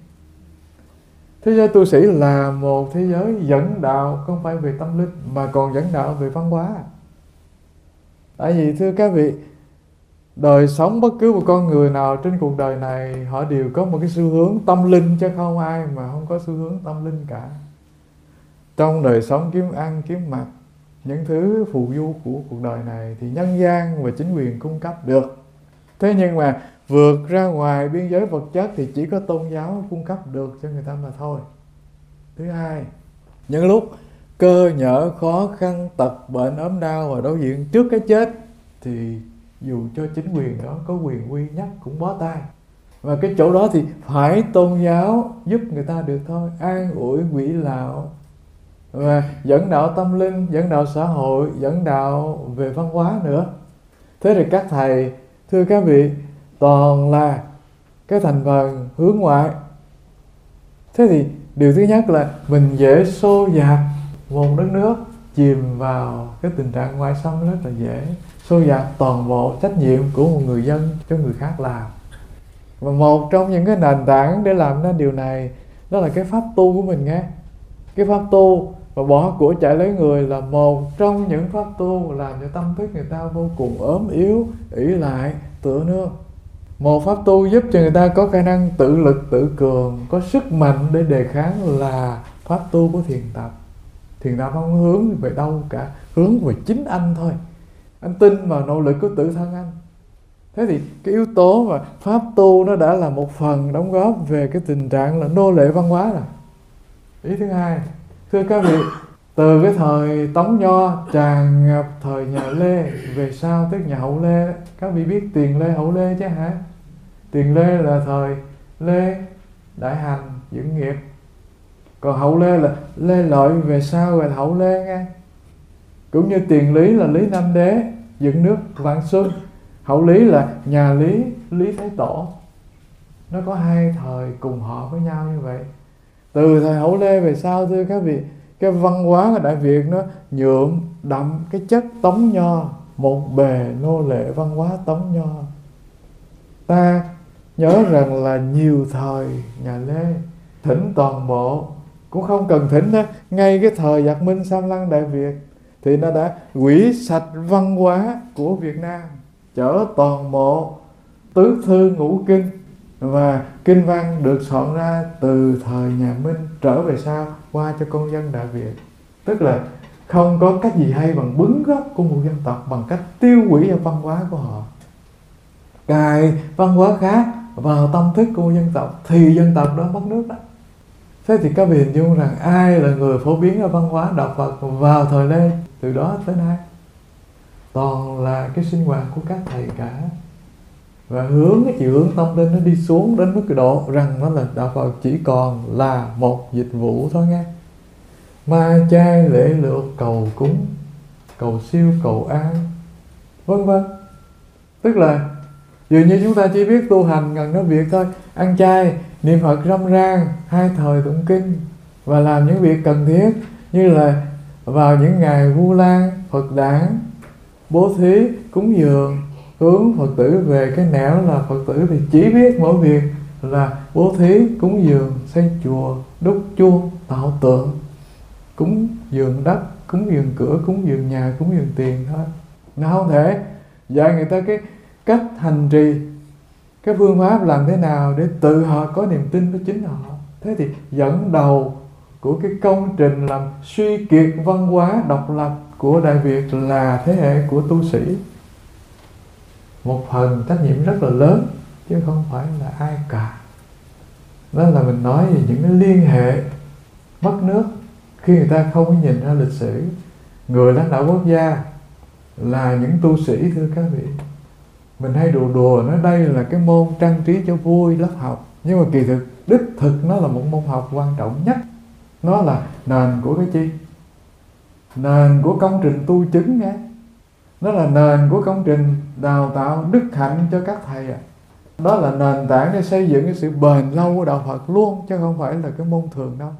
Thế giới tu sĩ là một thế giới dẫn đạo không phải về tâm linh mà còn dẫn đạo về văn hóa. Tại vì thưa các vị, đời sống bất cứ một con người nào trên cuộc đời này họ đều có một cái xu hướng tâm linh, chứ không ai mà không có xu hướng tâm linh cả. Trong đời sống kiếm ăn, kiếm mặc, những thứ phù du của cuộc đời này thì nhân gian và chính quyền cung cấp được. Thế nhưng mà vượt ra ngoài biên giới vật chất thì chỉ có tôn giáo cung cấp được cho người ta mà thôi. Thứ hai, những lúc cơ nhỡ, khó khăn, tật, bệnh, ốm đau và đối diện trước cái chết thì dù cho chính quyền đó có quyền uy nhất cũng bó tay. Và cái chỗ đó thì phải tôn giáo giúp người ta được thôi, an ủi quỷ lạo và dẫn đạo tâm linh, dẫn đạo xã hội, dẫn đạo về văn hóa nữa. Thế thì các thầy, thưa các vị, toàn là cái thành phần hướng ngoại. Thế thì điều thứ nhất là mình dễ xô dạt một đất nước chìm vào cái tình trạng ngoại xâm rất là dễ, xô dạt toàn bộ trách nhiệm của một người dân cho người khác làm. Và một trong những cái nền tảng để làm nên điều này đó là cái pháp tu của mình nghe. Cái pháp tu và bỏ của chạy lấy người là một trong những pháp tu làm cho tâm thức người ta vô cùng ốm yếu, ỷ lại, tựa nương. Một pháp tu giúp cho người ta có khả năng tự lực tự cường, có sức mạnh để đề kháng là pháp tu của thiền tập. Thiền tập không hướng về đâu cả, hướng về chính anh thôi. Anh tin vào nỗ lực của tự thân anh. Thế thì cái yếu tố mà pháp tu nó đã là một phần đóng góp về cái tình trạng là nô lệ văn hóa rồi. Ý thứ hai, thưa các vị, từ cái thời Tống Nho tràn ngập thời nhà Lê về sau tới nhà Hậu Lê, các vị biết Tiền Lê Hậu Lê chứ hả? Tiền Lê là thời Lê Đại Hành dựng nghiệp, còn Hậu Lê là Lê Lợi về sau rồi Hậu Lê nghe. Cũng như Tiền Lý là Lý Nam Đế dựng nước Vạn Xuân, Hậu Lý là nhà Lý, Lý Thái Tổ. Nó có hai thời cùng họ với nhau như vậy. Từ thời Hậu Lê về sau, thưa các vị, cái văn hóa của Đại Việt nó nhuộm đậm cái chất Tống Nho, một bề nô lệ văn hóa Tống Nho. Ta nhớ rằng là nhiều thời nhà Lê thỉnh toàn bộ, cũng không cần thỉnh đó, ngay cái thời Giặc Minh xâm lăng Đại Việt thì nó đã hủy sạch văn hóa của Việt Nam, chở toàn bộ tứ thư ngũ kinh và kinh văn được soạn ra từ thời nhà Minh trở về sau qua cho con dân Đại Việt. Tức là không có cách gì hay bằng bứng gốc của một dân tộc bằng cách tiêu hủy văn hóa của họ, cài văn hóa khác vào tâm thức của một dân tộc thì dân tộc đó mất nước đó. Thế thì các vị hình dung rằng ai là người phổ biến ra văn hóa đạo Phật vào thời Lê từ đó tới nay? Toàn là cái sinh hoạt của các thầy cả. Và hướng cái chiều hướng tâm linh nó đi xuống đến mức cái độ rằng nó là đạo Phật chỉ còn là một dịch vụ thôi nghe. Ma chay lễ lược cầu cúng, cầu siêu cầu an, vân vân. Tức là dường như chúng ta chỉ biết tu hành gần nói việc thôi, ăn chay, niệm Phật râm ran, hai thời tụng kinh và làm những việc cần thiết như là vào những ngày Vu Lan, Phật đản, bố thí, cúng dường, hướng Phật tử về cái nẻo là Phật tử thì chỉ biết mỗi việc là bố thí, cúng dường, xây chùa, đúc chuông, tạo tượng, cúng dường đất, cúng dường cửa, cúng dường nhà, cúng dường tiền thôi. Nó không thể dạy người ta cái cách hành trì, cái phương pháp làm thế nào để tự họ có niềm tin với chính họ. Thế thì dẫn đầu của cái công trình làm suy kiệt văn hóa độc lập của Đại Việt là thế hệ của tu sĩ. Một phần trách nhiệm rất là lớn chứ không phải là ai cả. Đó là mình nói về những cái liên hệ mất nước khi người ta không nhìn ra lịch sử. Người lãnh đạo quốc gia là những tu sĩ, thưa các vị. Mình hay đùa đùa nói đây là cái môn trang trí cho vui lớp học, nhưng mà kỳ thực đích thực nó là một môn học quan trọng nhất. Nó là nền của cái chi? Nền của công trình tu chứng nghe. Nó là nền của công trình đào tạo đức hạnh cho các thầy ạ. Đó là nền tảng để xây dựng cái sự bền lâu của đạo Phật luôn, chứ không phải là cái môn thường đâu.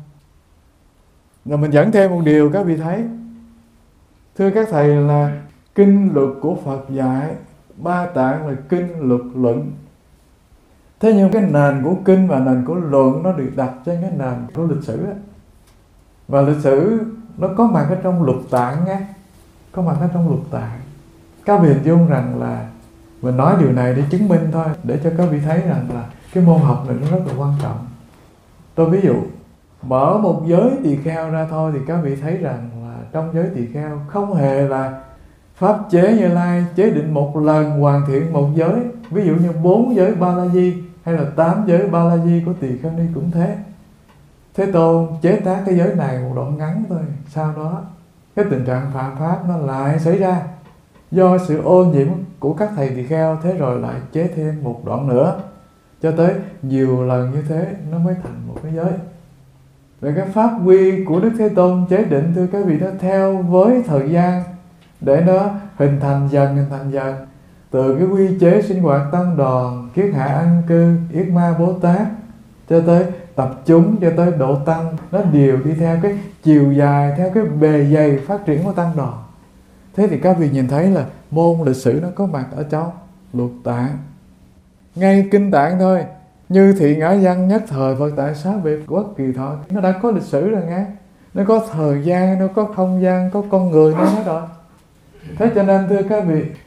Rồi mình dẫn thêm một điều các vị thấy. Thưa các thầy, là kinh luật của Phật dạy ba tạng là kinh luật luận. Thế nhưng cái nền của kinh và nền của luận nó được đặt trên cái nền của lịch sử đó. Và lịch sử nó có mặt ở trong lục tạng nghe. Có mặt ở trong lục tạng. Các vị hình dung rằng là mình nói điều này để chứng minh thôi, để cho các vị thấy rằng là cái môn học này nó rất là quan trọng. Tôi ví dụ, mở một giới tỳ kheo ra thôi thì các vị thấy rằng là trong giới tỳ kheo không hề là Pháp chế Như Lai chế định một lần hoàn thiện một giới. Ví dụ như bốn giới Ba La Di hay là tám giới Ba La Di của Tỳ Kheo Ni cũng thế. Thế Tôn chế tác cái giới này một đoạn ngắn thôi, sau đó cái tình trạng phạm pháp nó lại xảy ra do sự ô nhiễm của các thầy tỳ kheo, thế rồi lại chế thêm một đoạn nữa, cho tới nhiều lần như thế nó mới thành một cái giới. Rồi cái pháp quy của Đức Thế Tôn chế định, thưa các vị, nó theo với thời gian để nó hình thành dần, hình thành dần. Từ cái quy chế sinh hoạt tăng đoàn, kiết hạ an cư, yết ma Bồ Tát, cho tới tập chúng, cho tới độ tăng, nó đều đi theo cái chiều dài, theo cái bề dày phát triển của tăng đoàn. Thế thì các vị nhìn thấy là môn lịch sử nó có mặt ở trong lục tạng. Ngay kinh tạng thôi, như Thị Ngã Văn nhất thời Phật tại Xá Biệt Quốc Kỳ Thọ, nó đã có lịch sử rồi nghe. Nó có thời gian, nó có không gian, có con người nó hết rồi. Thế cho nên thưa các vị,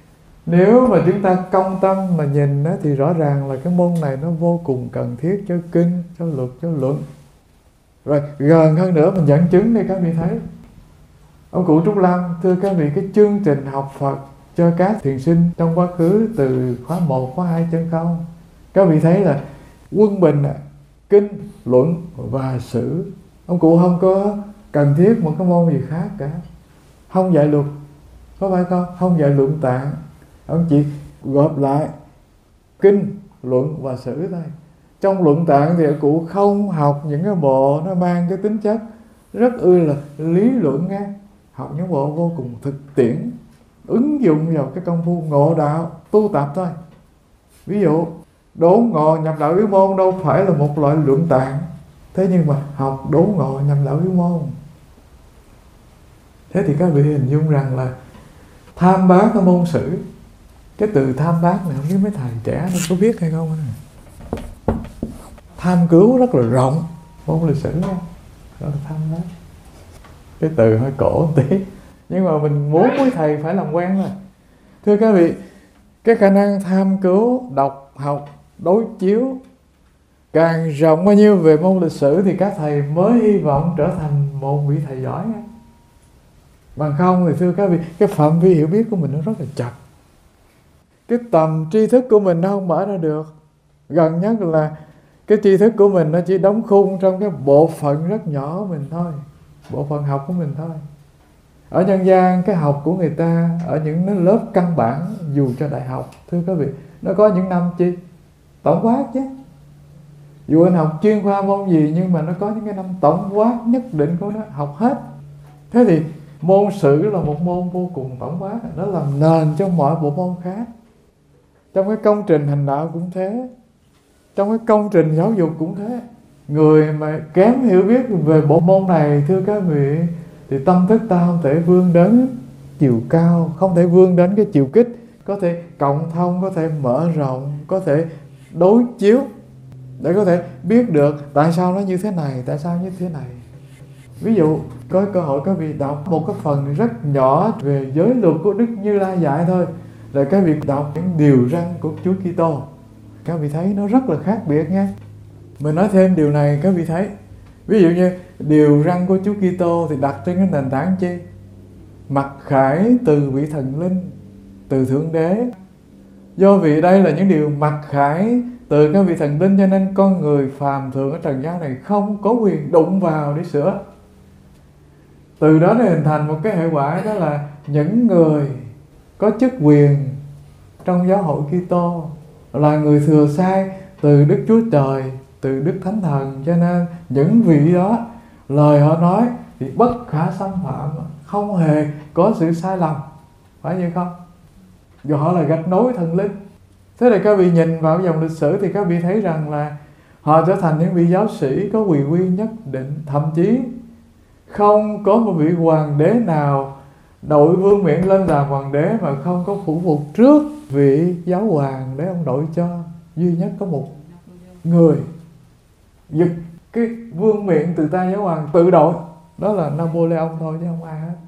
Nếu mà chúng ta công tâm mà nhìn đó, thì rõ ràng là cái môn này nó vô cùng cần thiết cho kinh, cho luật, cho luận. Rồi gần hơn nữa mình dẫn chứng đây các vị thấy. Ông cụ Trúc Lâm, thưa các vị, cái chương trình học Phật cho các thiền sinh trong quá khứ từ khóa một, khóa hai chân không, các vị thấy là quân bình, kinh, luận và sử. Ông cụ không có cần thiết một cái môn gì khác cả. Không dạy luật, có phải không? Không dạy luận tạng. Ông chỉ gộp lại kinh, luận và sử thôi. Trong luận tạng thì ông cụ không học những cái bộ nó mang cái tính chất rất ư là lý luận nghe. Học những bộ vô cùng thực tiễn, ứng dụng vào cái công phu ngộ đạo, tu tập thôi. Ví dụ đốn ngộ nhập đạo yếu môn đâu phải là một loại luận tạng. Thế nhưng mà học đốn ngộ nhập đạo yếu môn. Thế thì các vị hình dung rằng là tham bác cái môn sử. Cái từ tham bác này không biết mấy thầy trẻ nó có biết hay không. Tham cứu rất là rộng, môn lịch sử đó, đó là tham bác. Cái từ hơi cổ một tí, nhưng mà mình muốn quý thầy phải làm quen thôi. Thưa các vị, cái khả năng tham cứu, đọc, học, đối chiếu càng rộng bao nhiêu về môn lịch sử thì các thầy mới hy vọng trở thành một vị thầy giỏi. Bằng không thì thưa các vị, cái phạm vi hiểu biết của mình nó rất là chặt. Cái tầm tri thức của mình nó không mở ra được. Gần nhất là cái tri thức của mình nó chỉ đóng khung trong cái bộ phận rất nhỏ của mình thôi, bộ phận học của mình thôi. Ở nhân gian cái học của người ta ở những lớp căn bản dù cho đại học, thưa các vị, nó có những năm chi tổng quát chứ. Dù anh học chuyên khoa môn gì nhưng mà nó có những cái năm tổng quát nhất định của nó, học hết. Thế thì môn sử là một môn vô cùng tổng quát, nó làm nền cho mọi bộ môn khác. Trong cái công trình hành đạo cũng thế, trong cái công trình giáo dục cũng thế. Người mà kém hiểu biết về bộ môn này, thưa các vị, thì tâm thức ta không thể vươn đến chiều cao, không thể vươn đến cái chiều kích, có thể cộng thông, có thể mở rộng, có thể đối chiếu để có thể biết được tại sao nó như thế này, tại sao như thế này. Ví dụ có cơ hội các vị đọc một cái phần rất nhỏ về giới luật của Đức Như Lai dạy thôi, là các vị đọc những điều răn của Chúa Kitô, các vị thấy nó rất là khác biệt nha. Mình nói thêm điều này các vị thấy, ví dụ như điều răn của Chúa Kitô thì đặt trên cái nền tảng chi? Mặc khải từ vị thần linh, từ Thượng Đế. Do vì đây là những điều mặc khải từ các vị thần linh, cho nên con người phàm thường ở trần gian này không có quyền đụng vào để sửa. Từ đó nó hình thành một cái hệ quả, đó là những người có chức quyền trong giáo hội Kitô là người thừa sai từ Đức Chúa Trời, từ Đức Thánh Thần, cho nên những vị đó lời họ nói thì bất khả xâm phạm, không hề có sự sai lầm, phải như không? Dù họ là gạch nối thần linh. Thế thì các vị nhìn vào dòng lịch sử thì các vị thấy rằng là họ trở thành những vị giáo sĩ có quyền uy nhất định, thậm chí không có một vị hoàng đế nào đội vương miện lên làm hoàng đế mà không có phụ phục trước vị giáo hoàng để ông đội cho. Duy nhất có một người giật cái vương miện từ tay giáo hoàng tự đội, đó là Napoleon thôi chứ không ai hết.